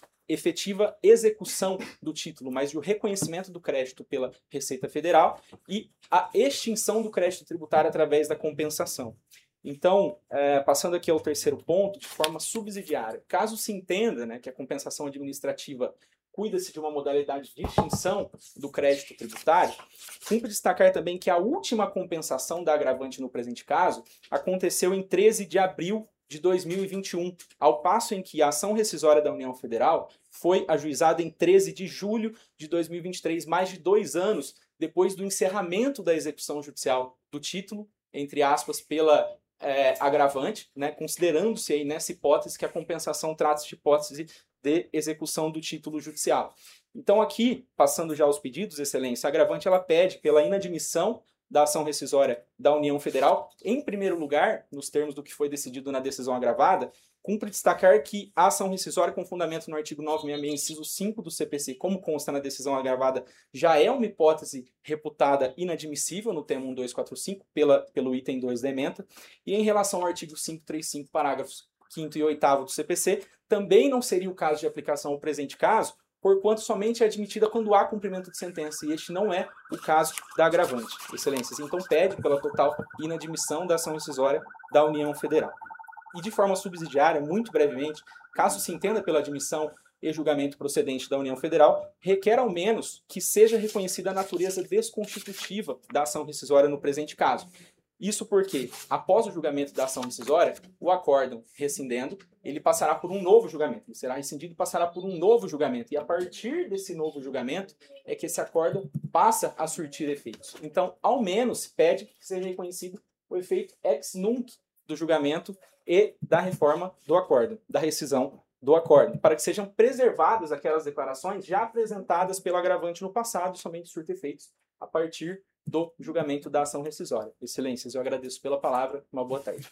Speaker 11: efetiva execução do título, mas de um reconhecimento do crédito pela Receita Federal e a extinção do crédito tributário através da compensação. Então, passando aqui ao terceiro ponto, de forma subsidiária, caso se entenda, que a compensação administrativa cuida-se de uma modalidade de extinção do crédito tributário, cumpre destacar também que a última compensação da agravante no presente caso aconteceu em 13 de abril de 2021, ao passo em que a ação rescisória da União Federal foi ajuizada em 13 de julho de 2023, mais de 2 anos depois do encerramento da execução judicial do título, entre aspas, pela agravante, considerando-se aí nessa hipótese que a compensação trata-se de hipótese de execução do título judicial. Então aqui, passando já aos pedidos, Excelência, a agravante ela pede pela inadmissão da ação rescisória da União Federal, em primeiro lugar, nos termos do que foi decidido na decisão agravada, cumpre destacar que a ação rescisória com fundamento no artigo 966, inciso 5 do CPC, como consta na decisão agravada, já é uma hipótese reputada inadmissível no tema 1245 pelo item 2 da ementa, e em relação ao artigo 535, parágrafos 5º e 8º do CPC, também não seria o caso de aplicação ao presente caso, porquanto somente é admitida quando há cumprimento de sentença, e este não é o caso da agravante. Excelências, então pede pela total inadmissão da ação rescisória da União Federal. E de forma subsidiária, muito brevemente, caso se entenda pela admissão e julgamento procedente da União Federal, requer ao menos que seja reconhecida a natureza desconstitutiva da ação rescisória no presente caso. Isso porque, após o julgamento da ação rescisória, o acórdão rescindendo, ele passará por um novo julgamento. Ele será rescindido e passará por um novo julgamento. E a partir desse novo julgamento é que esse acórdão passa a surtir efeitos. Então, ao menos, pede que seja reconhecido o efeito ex nunc do julgamento e da reforma do acórdão, da rescisão do acórdão, para que sejam preservadas aquelas declarações já apresentadas pelo agravante no passado, somente surte efeitos a partir do julgamento da ação rescisória. Excelências, eu agradeço pela palavra. Uma boa tarde.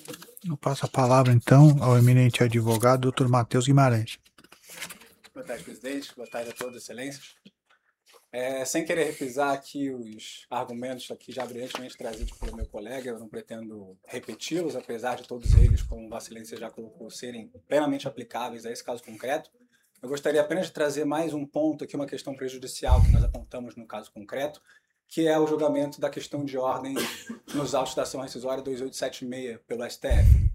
Speaker 5: Eu passo a palavra, então, ao eminente advogado, Dr. Matheus Guimarães.
Speaker 12: Boa tarde, presidente. Boa tarde a todas, excelências. Sem querer repisar aqui os argumentos aqui já brilhantemente trazidos pelo meu colega, eu não pretendo repeti-los, apesar de todos eles, como Vossa Excelência já colocou, serem plenamente aplicáveis a esse caso concreto. Eu gostaria apenas de trazer mais um ponto aqui, uma questão prejudicial que nós apontamos no caso concreto, que é o julgamento da questão de ordem nos autos da ação rescisória 2876 pelo STF.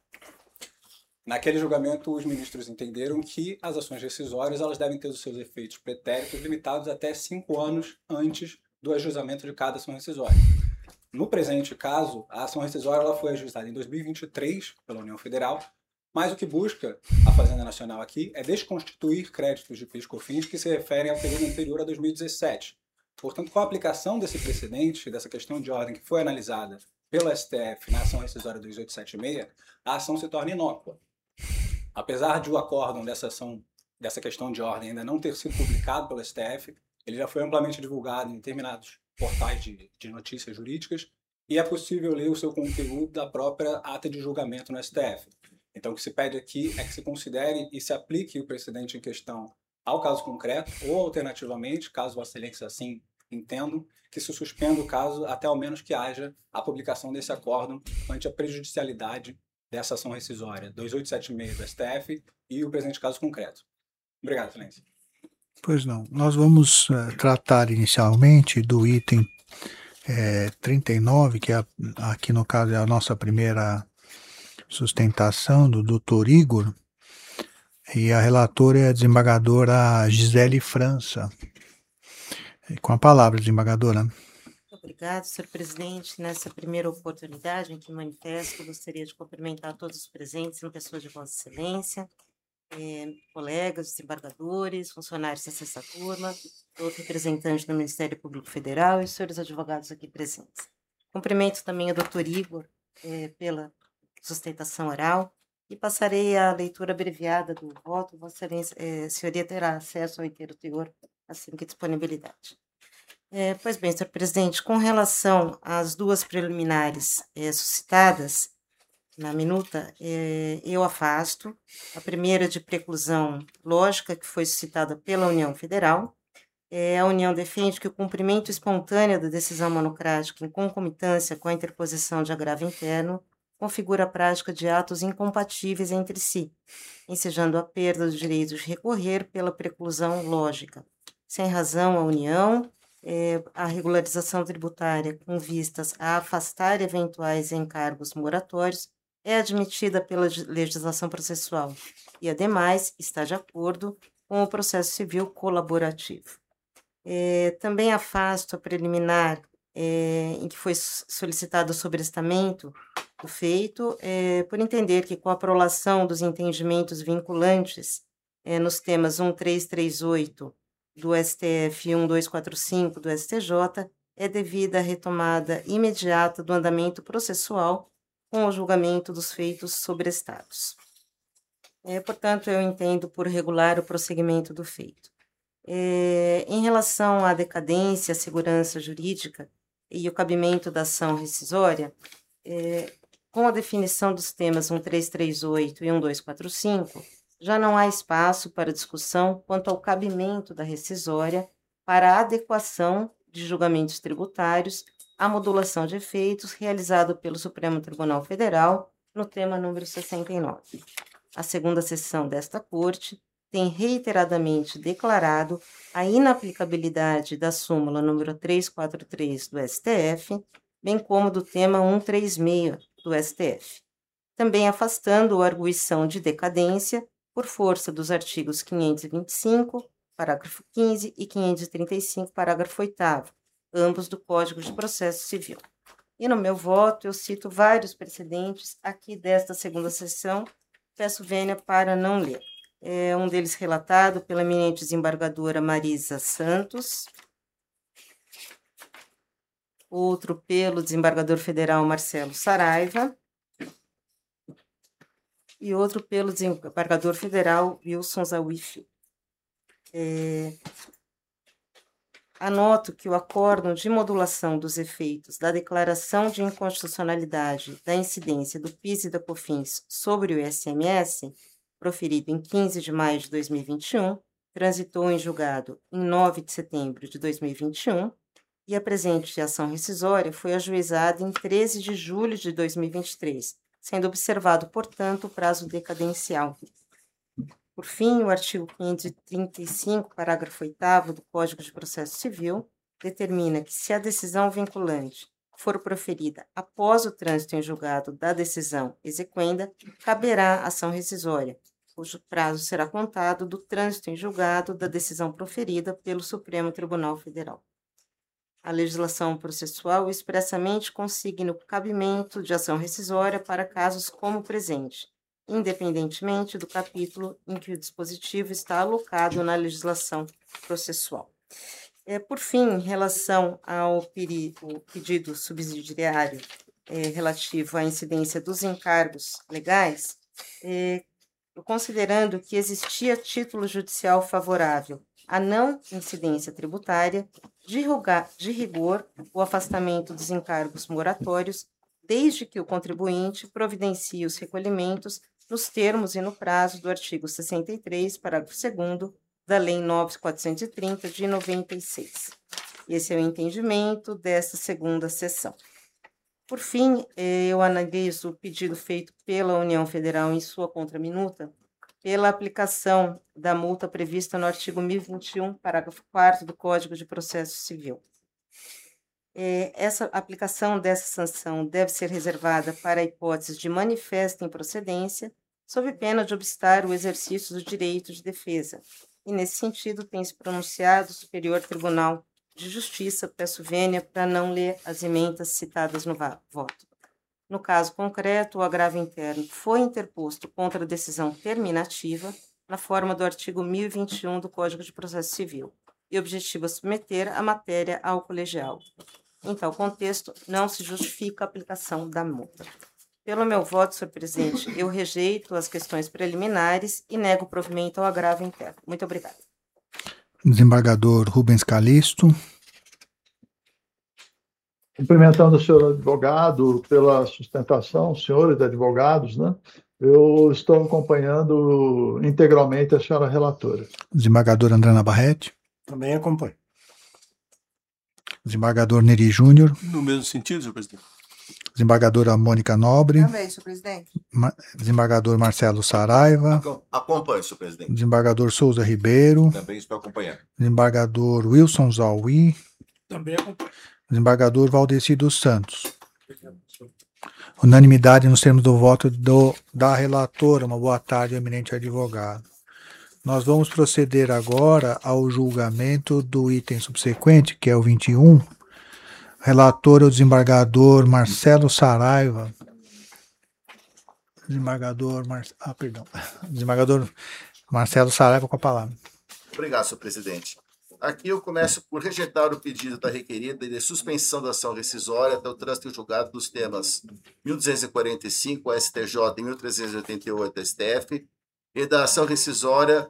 Speaker 12: Naquele julgamento, os ministros entenderam que as ações rescisórias elas devem ter os seus efeitos pretéritos limitados até 5 anos antes do ajuizamento de cada ação rescisória. No presente caso, a ação rescisória ela foi ajuizada em 2023 pela União Federal, mas o que busca a Fazenda Nacional aqui é desconstituir créditos de PIS/COFINS que se referem ao período anterior a 2017. Portanto, com a aplicação desse precedente, dessa questão de ordem que foi analisada pelo STF na ação rescisória 2876, a ação se torna inócua. Apesar de o acórdão dessa questão de ordem ainda não ter sido publicado pelo STF, ele já foi amplamente divulgado em determinados portais de notícias jurídicas e é possível ler o seu conteúdo da própria ata de julgamento no STF. Então, o que se pede aqui é que se considere e se aplique o precedente em questão ao caso concreto ou, alternativamente, caso Vossa Excelência assim entendam, que se suspenda o caso até ao menos que haja a publicação desse acórdão ante a prejudicialidade dessa ação rescisória 2876 do STF e o presente caso concreto. Obrigado, Excelência.
Speaker 5: Pois não. Nós vamos tratar inicialmente do item 39, que aqui no caso é a nossa primeira sustentação do Dr. Igor, e a relatora é a desembargadora Gisele França. Com a palavra, desembargadora.
Speaker 13: Obrigado, senhor presidente. Nessa primeira oportunidade em que manifesto, gostaria de cumprimentar todos os presentes, em pessoa de Vossa Excelência, colegas, desembargadores, funcionários dessa turma, outro representante do Ministério Público Federal e os senhores advogados aqui presentes. Cumprimento também o doutor Igor pela sustentação oral e passarei a leitura abreviada do voto. Vossa Excelência, senhoria terá acesso ao inteiro teor assim que disponibilidade. Pois bem, senhor presidente, com relação às duas preliminares suscitadas na minuta, eu afasto a primeira de preclusão lógica, que foi suscitada pela União Federal. A União defende que o cumprimento espontâneo da decisão monocrática em concomitância com a interposição de agravo interno configura a prática de atos incompatíveis entre si, ensejando a perda do direito de recorrer pela preclusão lógica. Sem razão, a União, a regularização tributária com vistas a afastar eventuais encargos moratórios é admitida pela legislação processual e, ademais, está de acordo com o processo civil colaborativo. Também afasto a preliminar em que foi solicitado o sobrestamento do feito, por entender que, com a prolação dos entendimentos vinculantes nos temas 1338 do STF e 1245 do STJ, é devida a retomada imediata do andamento processual com o julgamento dos feitos sobrestados. Portanto, eu entendo por regular o prosseguimento do feito. Em relação à decadência, à segurança jurídica e o cabimento da ação rescisória, com a definição dos temas 1338 e 1245, já não há espaço para discussão quanto ao cabimento da rescisória para a adequação de julgamentos tributários à modulação de efeitos realizado pelo Supremo Tribunal Federal no tema número 69. A segunda sessão desta Corte tem reiteradamente declarado a inaplicabilidade da súmula número 343 do STF, bem como do tema 136 do STF, também afastando a arguição de decadência por força dos artigos 525, parágrafo 15 e 535, parágrafo 8º, ambos do Código de Processo Civil. E no meu voto eu cito vários precedentes aqui desta segunda sessão, peço vênia para não ler. Um deles relatado pela eminente desembargadora Marisa Santos, outro pelo desembargador federal Marcelo Saraiva, e outro pelo desembargador federal Wilson Zawi Filho. Anoto que o acórdão de modulação dos efeitos da declaração de inconstitucionalidade da incidência do PIS e da COFINS sobre o ICMS, proferido em 15 de maio de 2021, transitou em julgado em 9 de setembro de 2021 e a presente ação rescisória foi ajuizada em 13 de julho de 2023, sendo observado, portanto, o prazo decadencial. Por fim, o artigo 535, parágrafo 8º do Código de Processo Civil, determina que, se a decisão vinculante for proferida após o trânsito em julgado da decisão exequenda, caberá ação rescisória, cujo prazo será contado do trânsito em julgado da decisão proferida pelo Supremo Tribunal Federal. A legislação processual expressamente consigna o cabimento de ação rescisória para casos como o presente, independentemente do capítulo em que o dispositivo está alocado na legislação processual. Por fim, em relação ao pedido subsidiário relativo à incidência dos encargos legais, considerando que existia título judicial favorável à não incidência tributária, de rigor o afastamento dos encargos moratórios, desde que o contribuinte providencie os recolhimentos nos termos e no prazo do artigo 63, parágrafo 2º, da Lei 9.430, de 96. Esse é o entendimento desta segunda sessão. Por fim, eu analiso o pedido feito pela União Federal em sua contraminuta pela aplicação da multa prevista no artigo 1021, parágrafo 4º do Código de Processo Civil. Essa aplicação dessa sanção deve ser reservada para hipóteses de manifesta improcedência, sob pena de obstar o exercício do direito de defesa. E, nesse sentido, tem se pronunciado o Superior Tribunal de Justiça, peço vênia para não ler as emendas citadas no voto. No caso concreto, o agravo interno foi interposto contra a decisão terminativa, na forma do artigo 1021 do Código de Processo Civil, e objetiva submeter a matéria ao colegial. Em tal contexto, não se justifica a aplicação da multa. Pelo meu voto, senhor presidente, eu rejeito as questões preliminares e nego o provimento ao agravo interno. Muito obrigada.
Speaker 5: Desembargador Rubens Calixto.
Speaker 7: Cumprimentando o senhor advogado pela sustentação, senhores advogados, né? Eu estou acompanhando integralmente a senhora relatora.
Speaker 5: Desembargador André Barretti.
Speaker 6: Também acompanho.
Speaker 5: Desembargador Neri Júnior.
Speaker 1: No mesmo sentido, senhor presidente.
Speaker 5: Desembargadora Mônica Nobre.
Speaker 4: Também, senhor presidente.
Speaker 5: Desembargador Marcelo Saraiva.
Speaker 2: Acompanho, senhor presidente.
Speaker 5: Desembargador Souza Ribeiro.
Speaker 10: Também estou acompanhando.
Speaker 5: Desembargador Wilson Zauí.
Speaker 9: Também acompanho.
Speaker 5: Desembargador Valdeci dos Santos. Unanimidade nos termos do voto da relatora. Uma boa tarde, eminente advogado. Nós vamos proceder agora ao julgamento do item subsequente, que é o 21. Relator é o desembargador Marcelo Saraiva. Desembargador Marcelo Saraiva com a palavra.
Speaker 2: Obrigado, senhor presidente. Aqui eu começo por rejeitar o pedido da requerida de suspensão da ação rescisória até o trânsito em julgado dos temas 1245 STJ e 1388 STF e da ação rescisória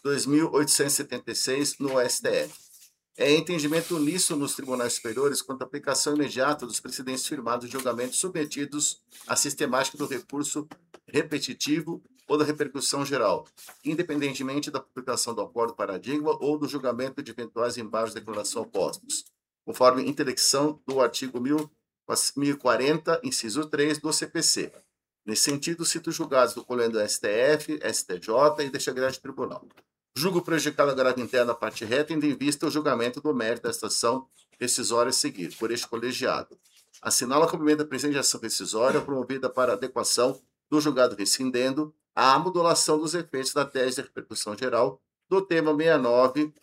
Speaker 2: 2876 no STF. É entendimento lícito nos tribunais superiores quanto à aplicação imediata dos precedentes firmados de julgamentos submetidos à sistemática do recurso repetitivo ou da repercussão geral, independentemente da publicação do acordo paradigma ou do julgamento de eventuais embargos de declaração opostos, conforme intelecção do artigo 1040, inciso 3 do CPC. Nesse sentido, cito os julgados do colégio do STF, STJ e deste grande tribunal. Julgo prejudicado a agravo interno a parte reta, tendo em vista o julgamento do mérito desta ação rescisória a seguir, por este colegiado. Assinala o cumprimento da presente ação rescisória promovida para adequação do julgado rescindendo a modulação dos efeitos da tese de repercussão geral do tema 69,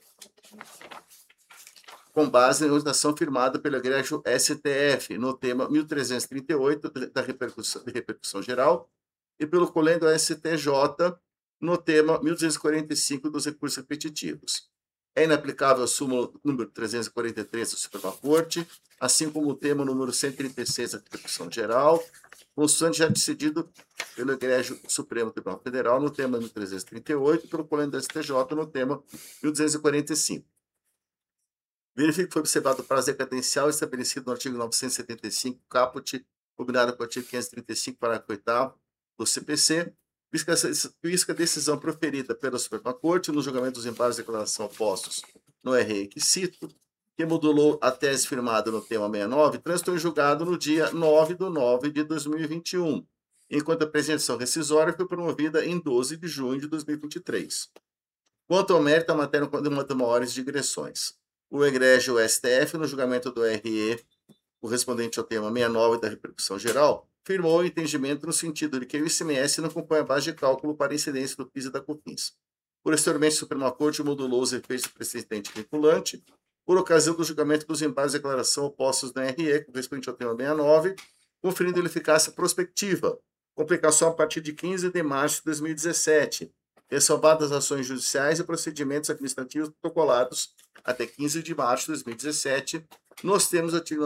Speaker 2: com base na orientação firmada pelo egrégio STF, no tema 1338 da repercussão geral, e pelo colégio do STJ, no tema 1245 dos recursos repetitivos. É inaplicável a súmula número 343 da Suprema Corte, assim como o tema número 136 da repercussão geral, constante já decidido pelo egrégio Supremo Tribunal Federal no tema 1338 e pelo colégio do STJ no tema 1245. Verifico que foi observado o prazo decadencial estabelecido no artigo 975, caput, combinado com o artigo 535, parágrafo 8º do CPC, visto que a decisão proferida pela Suprema Corte no julgamento dos embargos de declaração opostos no RE que cito, que modulou a tese firmada no tema 69, transitou em julgado no dia 9/9/2021, enquanto a apresentação rescisória foi promovida em 12 de junho de 2023. Quanto ao mérito, a matéria demanda maiores digressões. O egrégio STF, no julgamento do RE correspondente ao tema 69 da repercussão geral, firmou o entendimento no sentido de que o ICMS não compõe a base de cálculo para a incidência do PIS e da COFINS. Posteriormente, a Suprema Corte modulou os efeitos do precedente vinculante por ocasião do julgamento dos embargos de declaração opostos no RE, correspondente ao tema 69, conferindo eficácia prospectiva, complicação a partir de 15 de março de 2017, ressalvadas as ações judiciais e procedimentos administrativos protocolados até 15 de março de 2017, nos termos do artigo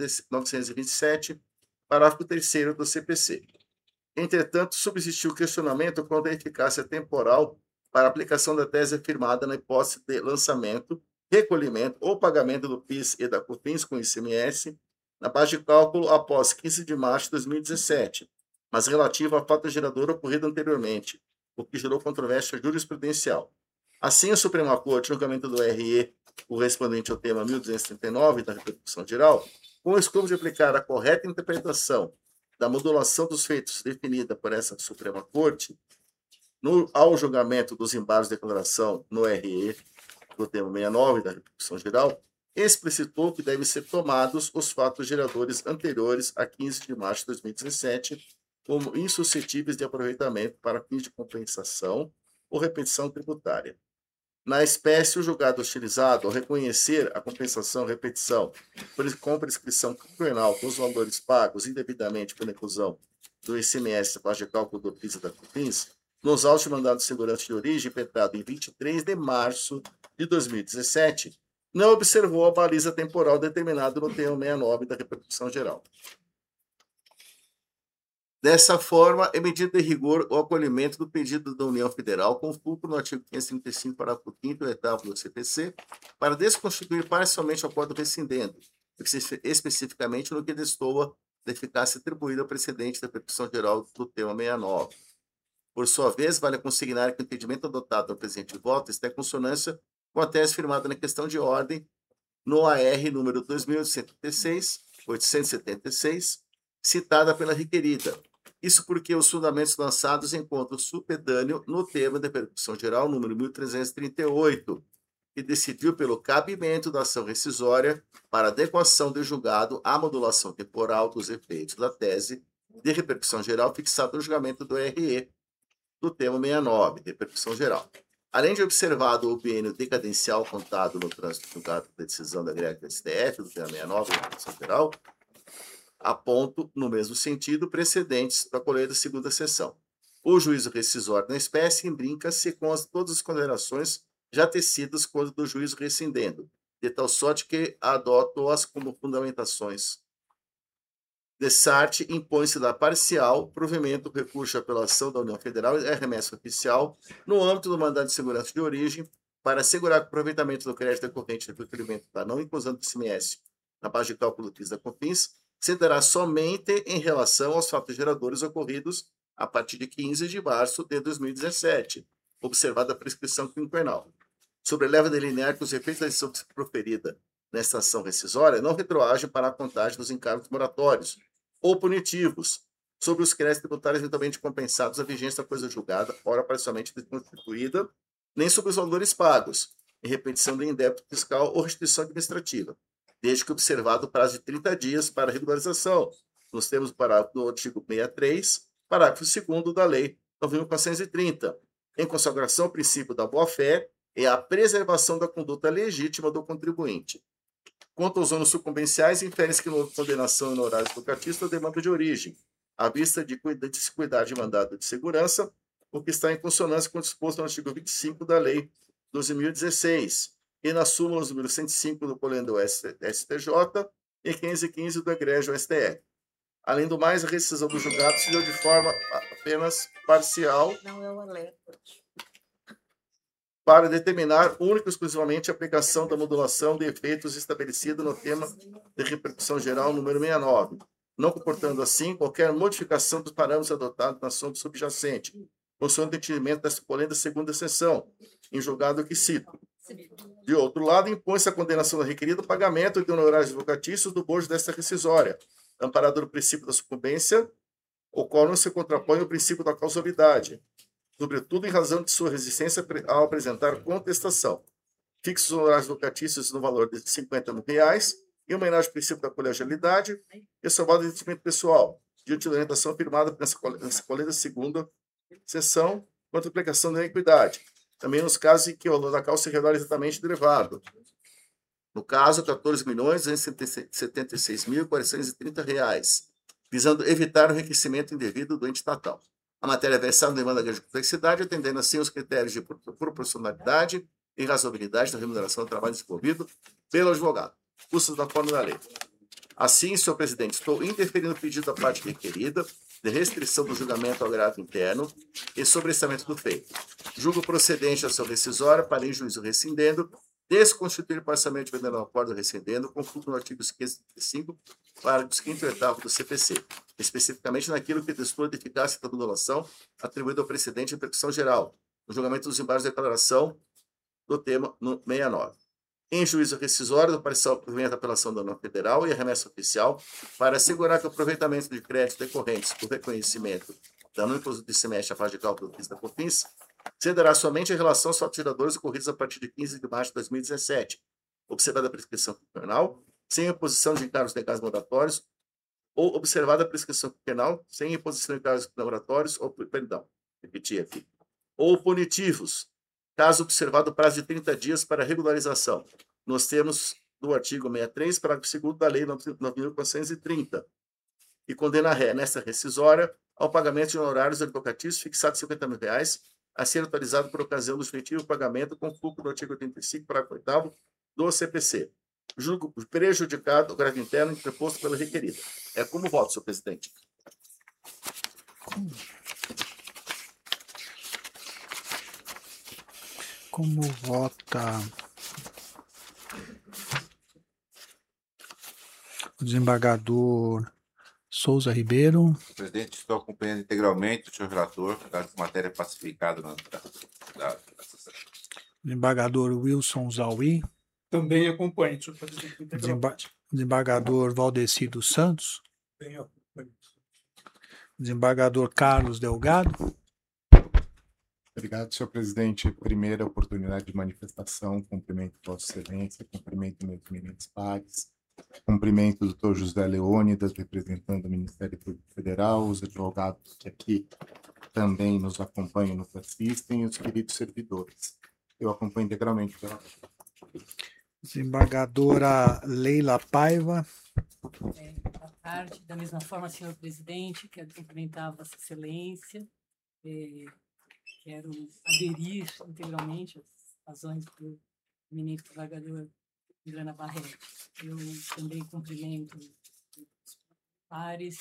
Speaker 2: 927, parágrafo 3º do CPC. Entretanto, subsistiu questionamento quanto à eficácia temporal para a aplicação da tese afirmada na hipótese de lançamento, recolhimento ou pagamento do PIS e da COFINS com ICMS na base de cálculo após 15 de março de 2017, mas relativa à fato gerador ocorrido anteriormente, o que gerou controvérsia jurisprudencial. Assim, a Suprema Corte, no julgamento do RE correspondente ao tema 1239 da repercussão geral, com o escopo de aplicar a correta interpretação da modulação dos feitos definida por essa Suprema Corte, ao julgamento dos embargos de declaração no RE do tema 69 da repercussão geral, explicitou que devem ser tomados os fatos geradores anteriores a 15 de março de 2017 como insuscetíveis de aproveitamento para fins de compensação ou repetição tributária. Na espécie, o julgado hostilizado, ao reconhecer a compensação ou repetição com prescrição quinquenal com os valores pagos indevidamente pela inclusão do ICMS para de cálculo do PIS e da COFINS, nos autos de mandado de segurança de origem impetrado em 23 de março de 2017, não observou a baliza temporal determinada no tema 69 da repercussão geral. Dessa forma, é medida de rigor o acolhimento do pedido da União Federal com fulcro no artigo 535, parágrafo 5º e 8º do CPC, para desconstituir parcialmente o acordo rescindendo, especificamente no que destoa da eficácia atribuída ao precedente da repercussão geral do tema 69. Por sua vez, vale consignar que o entendimento adotado no presente voto está em consonância com a tese firmada na questão de ordem no AR número 2176, citada pela requerida. Isso porque os fundamentos lançados encontram supedâneo no tema de repercussão geral número 1338, que decidiu pelo cabimento da ação rescisória para adequação do julgado à modulação temporal dos efeitos da tese de repercussão geral fixada no julgamento do RE do tema 69, de repercussão geral. Além de observado o biênio decadencial contado no trânsito julgado da decisão da greve do STF do tema 69, de repercussão geral, aponto, no mesmo sentido, precedentes da colheita da segunda sessão. O juízo rescisório na espécie imbrinca-se com todas as considerações já tecidas quando do juízo rescindendo, de tal sorte que adoto-as como fundamentações. Dessarte impõe-se da parcial provimento do recurso de apelação da União Federal e remessa oficial no âmbito do mandado de segurança de origem para assegurar que o aproveitamento do crédito decorrente do requerimento da não inclusão do ICMS na base de cálculo do PIS da COFINS se dará somente em relação aos fatos geradores ocorridos a partir de 15 de março de 2017, observada a prescrição quinquenal. Sobreleva delinear que os efeitos da decisão proferida nesta ação rescisória não retroagem para a contagem dos encargos moratórios ou punitivos sobre os créditos tributários eventualmente compensados à vigência da coisa julgada, ora parcialmente desconstituída, nem sobre os valores pagos, em repetição de indébito fiscal ou restituição administrativa, desde que observado o prazo de 30 dias para regularização, nos termos do parágrafo do artigo 63, parágrafo 2º da Lei 9.430, em consagração ao princípio da boa-fé e à preservação da conduta legítima do contribuinte. Quanto aos ônus sucumbenciais, infere-se que não houve condenação em horários locatistas ou demanda de origem, à vista de se cuidar de mandado de segurança, o que está em consonância com o disposto no artigo 25 da Lei 12.016, e na súmula número 105 do Polendo STJ e 515 do Egrégio STF. Além do mais, a rescisão do julgado se deu de forma apenas parcial para determinar única e exclusivamente a aplicação da modulação de efeitos estabelecida no tema de repercussão geral número 69, não comportando assim qualquer modificação dos parâmetros adotados na ação subjacente, consoante o entendimento da suculenta segunda sessão, em julgado que cito. De outro lado, impõe-se a condenação da requerida o pagamento de honorários advocatícios do bojo desta rescisória, amparado no princípio da sucumbência, o qual não se contrapõe ao princípio da causalidade, sobretudo em razão de sua resistência ao apresentar contestação. Fixos os honorários advocatícios no valor de R$50 mil, em homenagem ao princípio da colegialidade, ressalvado o entendimento pessoal, diante da orientação firmada nessa coleta segunda sessão, quanto à aplicação da equidade, também nos casos em que o valor da causa se revela exatamente derivado. No caso, R$14.276.430, visando evitar o enriquecimento indevido do ente estatal. A matéria versada demanda grande complexidade, atendendo assim os critérios de proporcionalidade e razoabilidade da remuneração do trabalho desenvolvido pelo advogado, custos da forma da lei. Assim, senhor presidente, estou interferindo no pedido da parte requerida de restrição do julgamento ao grave interno e sobrestamento do feito. Julgo procedente a sua rescisória para em juízo rescindendo, desconstituir parcialmente o veneno acordo rescindendo, conforme no artigo 535, parágrafos 5º e 8º do CPC, especificamente naquilo que dispõe de eficácia da anulação atribuída ao precedente em repercussão geral, no julgamento dos embargos de declaração do tema no 69. Em juízo rescisório do parcial provimento a apelação da União Federal e a remessa oficial, para assegurar que o aproveitamento de créditos decorrentes do reconhecimento da não inclusão de semestre à fase de cálculo do PIS da COFINS, cederá somente em relação aos fatos geradores ocorridos a partir de 15 de março de 2017, observada a prescrição penal, sem imposição de encargos legais moratórios, ou observada a prescrição penal, sem imposição de encargos moratórios, ou punitivos, caso observado o prazo de 30 dias para regularização, nos termos do artigo 63, parágrafo 2º da Lei 9.430, e condena a ré, nesta rescisória, ao pagamento de honorários advocatícios fixados em R$50 mil, a ser atualizado por ocasião do efetivo pagamento com fulcro no artigo 85, parágrafo 8º do CPC. Julgo prejudicado o grave interno interposto pela requerida. É como voto, senhor presidente.
Speaker 5: Como vota o desembargador Souza Ribeiro?
Speaker 10: Presidente, estou acompanhando integralmente o senhor relator, da matéria pacificada da sessão.
Speaker 5: Desembargador Wilson Zauí.
Speaker 9: Também acompanho, senhor presidente.
Speaker 5: Desembargador Valdeci dos Santos.
Speaker 9: Também acompanho.
Speaker 5: Desembargador Carlos Delgado.
Speaker 14: Obrigado, senhor presidente. Primeira oportunidade de manifestação. Cumprimento Vossa Excelência, cumprimento meus eminentes pares, cumprimento o doutor José Leônidas, representando o Ministério Público Federal, os advogados que aqui também nos acompanham, nos assistem, e os queridos servidores. Eu acompanho integralmente pela...
Speaker 5: Desembargadora Leila Paiva.
Speaker 15: Boa tarde. Da mesma forma, senhor presidente, quero cumprimentar Vossa Excelência. Quero aderir integralmente às razões do eminente desembargador Adriana Barreto. Eu também cumprimento os pares,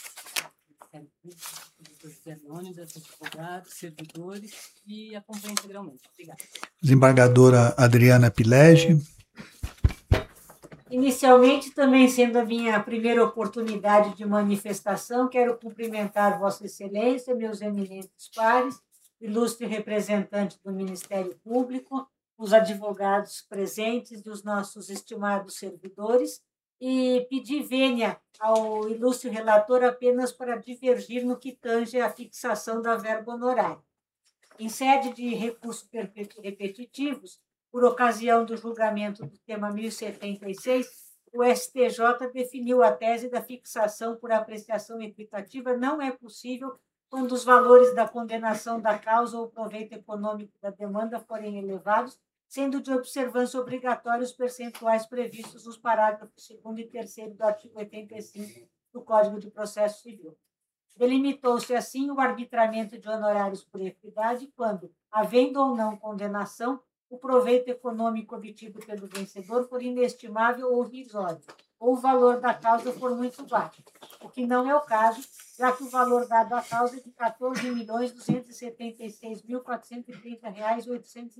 Speaker 15: o doutor José Leônidas, advogados, servidores, e acompanho integralmente. Obrigada.
Speaker 5: Desembargadora Adriana Pilege.
Speaker 3: Inicialmente, também sendo a minha primeira oportunidade de manifestação, quero cumprimentar Vossa Excelência, meus eminentes pares, ilustre representante do Ministério Público, os advogados presentes e os nossos estimados servidores, e pedir vênia ao ilustre relator apenas para divergir no que tange à fixação da verba honorária. Em sede de recursos repetitivos, por ocasião do julgamento do tema 1076, o STJ definiu a tese da fixação por apreciação equitativa não é possível quando os valores da condenação da causa ou proveito econômico da demanda forem elevados, sendo de observância obrigatória os percentuais previstos nos parágrafos 2º e 3º do artigo 85 do Código de Processo Civil. Delimitou-se, assim, o arbitramento de honorários por equidade quando, havendo ou não condenação, o proveito econômico obtido pelo vencedor for inestimável ou irrisório, ou o valor da causa for muito baixo, o que não é o caso, já que o valor dado à causa é de R$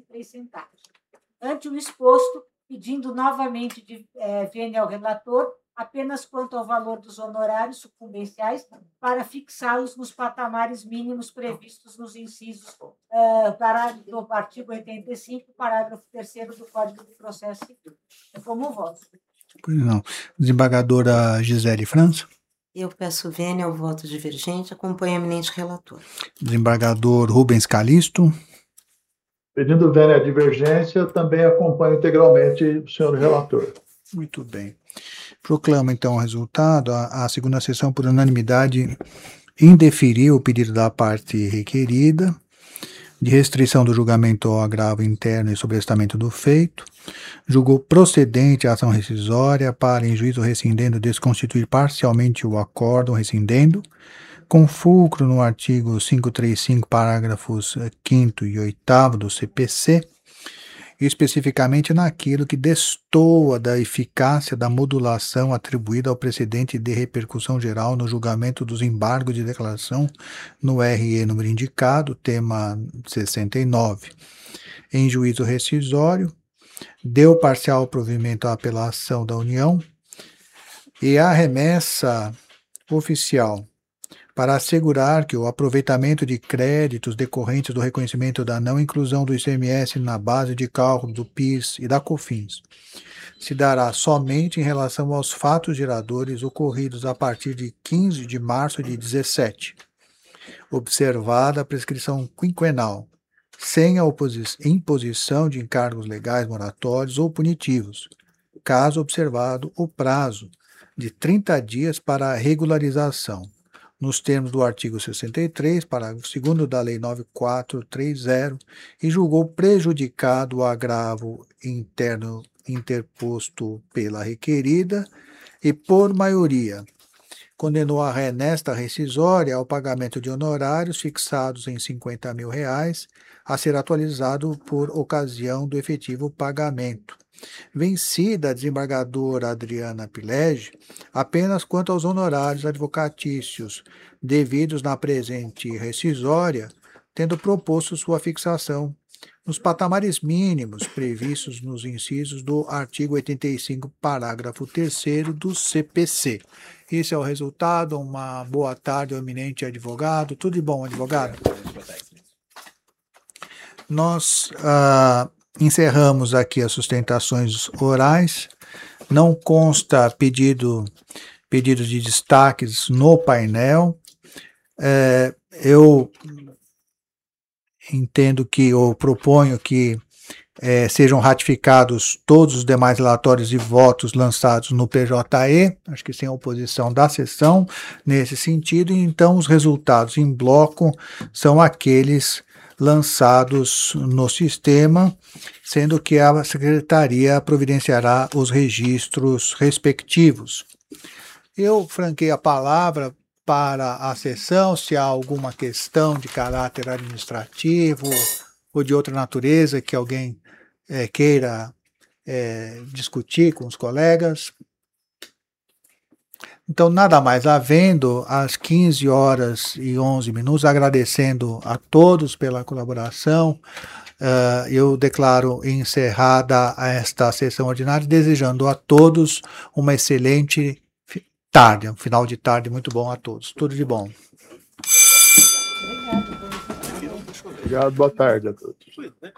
Speaker 3: 14.276.430,803. Ante o exposto, pedindo novamente vênia ao relator, apenas quanto ao valor dos honorários sucumbenciais para fixá-los nos patamares mínimos previstos nos incisos do artigo 85, parágrafo 3º do Código de Processo Civil. É como voto.
Speaker 5: Pois não. Desembargadora Gisele França.
Speaker 13: Eu peço vênia ao voto divergente, acompanho o eminente relator.
Speaker 5: Desembargador Rubens Calixto.
Speaker 7: Pedindo vênia à divergência, também acompanho integralmente o senhor relator.
Speaker 5: Muito bem. Proclamo, então, o resultado. A segunda sessão, por unanimidade, indeferiu o pedido da parte requerida de restrição do julgamento ao agravo interno e sobrestamento do feito, julgou procedente a ação rescisória para, em juízo rescindendo, desconstituir parcialmente o acórdão rescindendo, com fulcro no artigo 535, parágrafos 5º e 8º do CPC, especificamente naquilo que destoa da eficácia da modulação atribuída ao precedente de repercussão geral no julgamento dos embargos de declaração no RE número indicado, tema 69. Em juízo rescisório, deu parcial provimento à apelação da União e a remessa oficial para assegurar que o aproveitamento de créditos decorrentes do reconhecimento da não inclusão do ICMS na base de cálculo do PIS e da COFINS se dará somente em relação aos fatos geradores ocorridos a partir de 15 de março de 17, observada a prescrição quinquenal, sem a imposição de encargos legais moratórios ou punitivos, caso observado o prazo de 30 dias para a regularização, nos termos do artigo 63, parágrafo 2º da Lei 9430, e julgou prejudicado o agravo interno interposto pela requerida e, por maioria, condenou a ré nesta rescisória ao pagamento de honorários fixados em R$50 mil, a ser atualizado por ocasião do efetivo pagamento. Vencida a desembargadora Adriana Pilege, apenas quanto aos honorários advocatícios devidos na presente rescisória, tendo proposto sua fixação nos patamares mínimos previstos nos incisos do artigo 85, parágrafo 3º do CPC. Esse é o resultado. Uma boa tarde ao eminente advogado. Tudo de bom, advogado? Nós encerramos aqui as sustentações orais. Não consta pedido de destaques no painel. Eu entendo que, ou proponho que sejam ratificados todos os demais relatórios e votos lançados no PJE, acho que sem oposição da sessão, nesse sentido, e então os resultados em bloco são aqueles lançados no sistema, sendo que a Secretaria providenciará os registros respectivos. Eu franquei a palavra para a sessão, se há alguma questão de caráter administrativo ou de outra natureza que alguém queira discutir com os colegas. Então, nada mais havendo, às 15h11, agradecendo a todos pela colaboração, eu declaro encerrada esta sessão ordinária, desejando a todos uma excelente tarde, um final de tarde muito bom a todos. Tudo de bom.
Speaker 7: Obrigado, boa tarde a todos.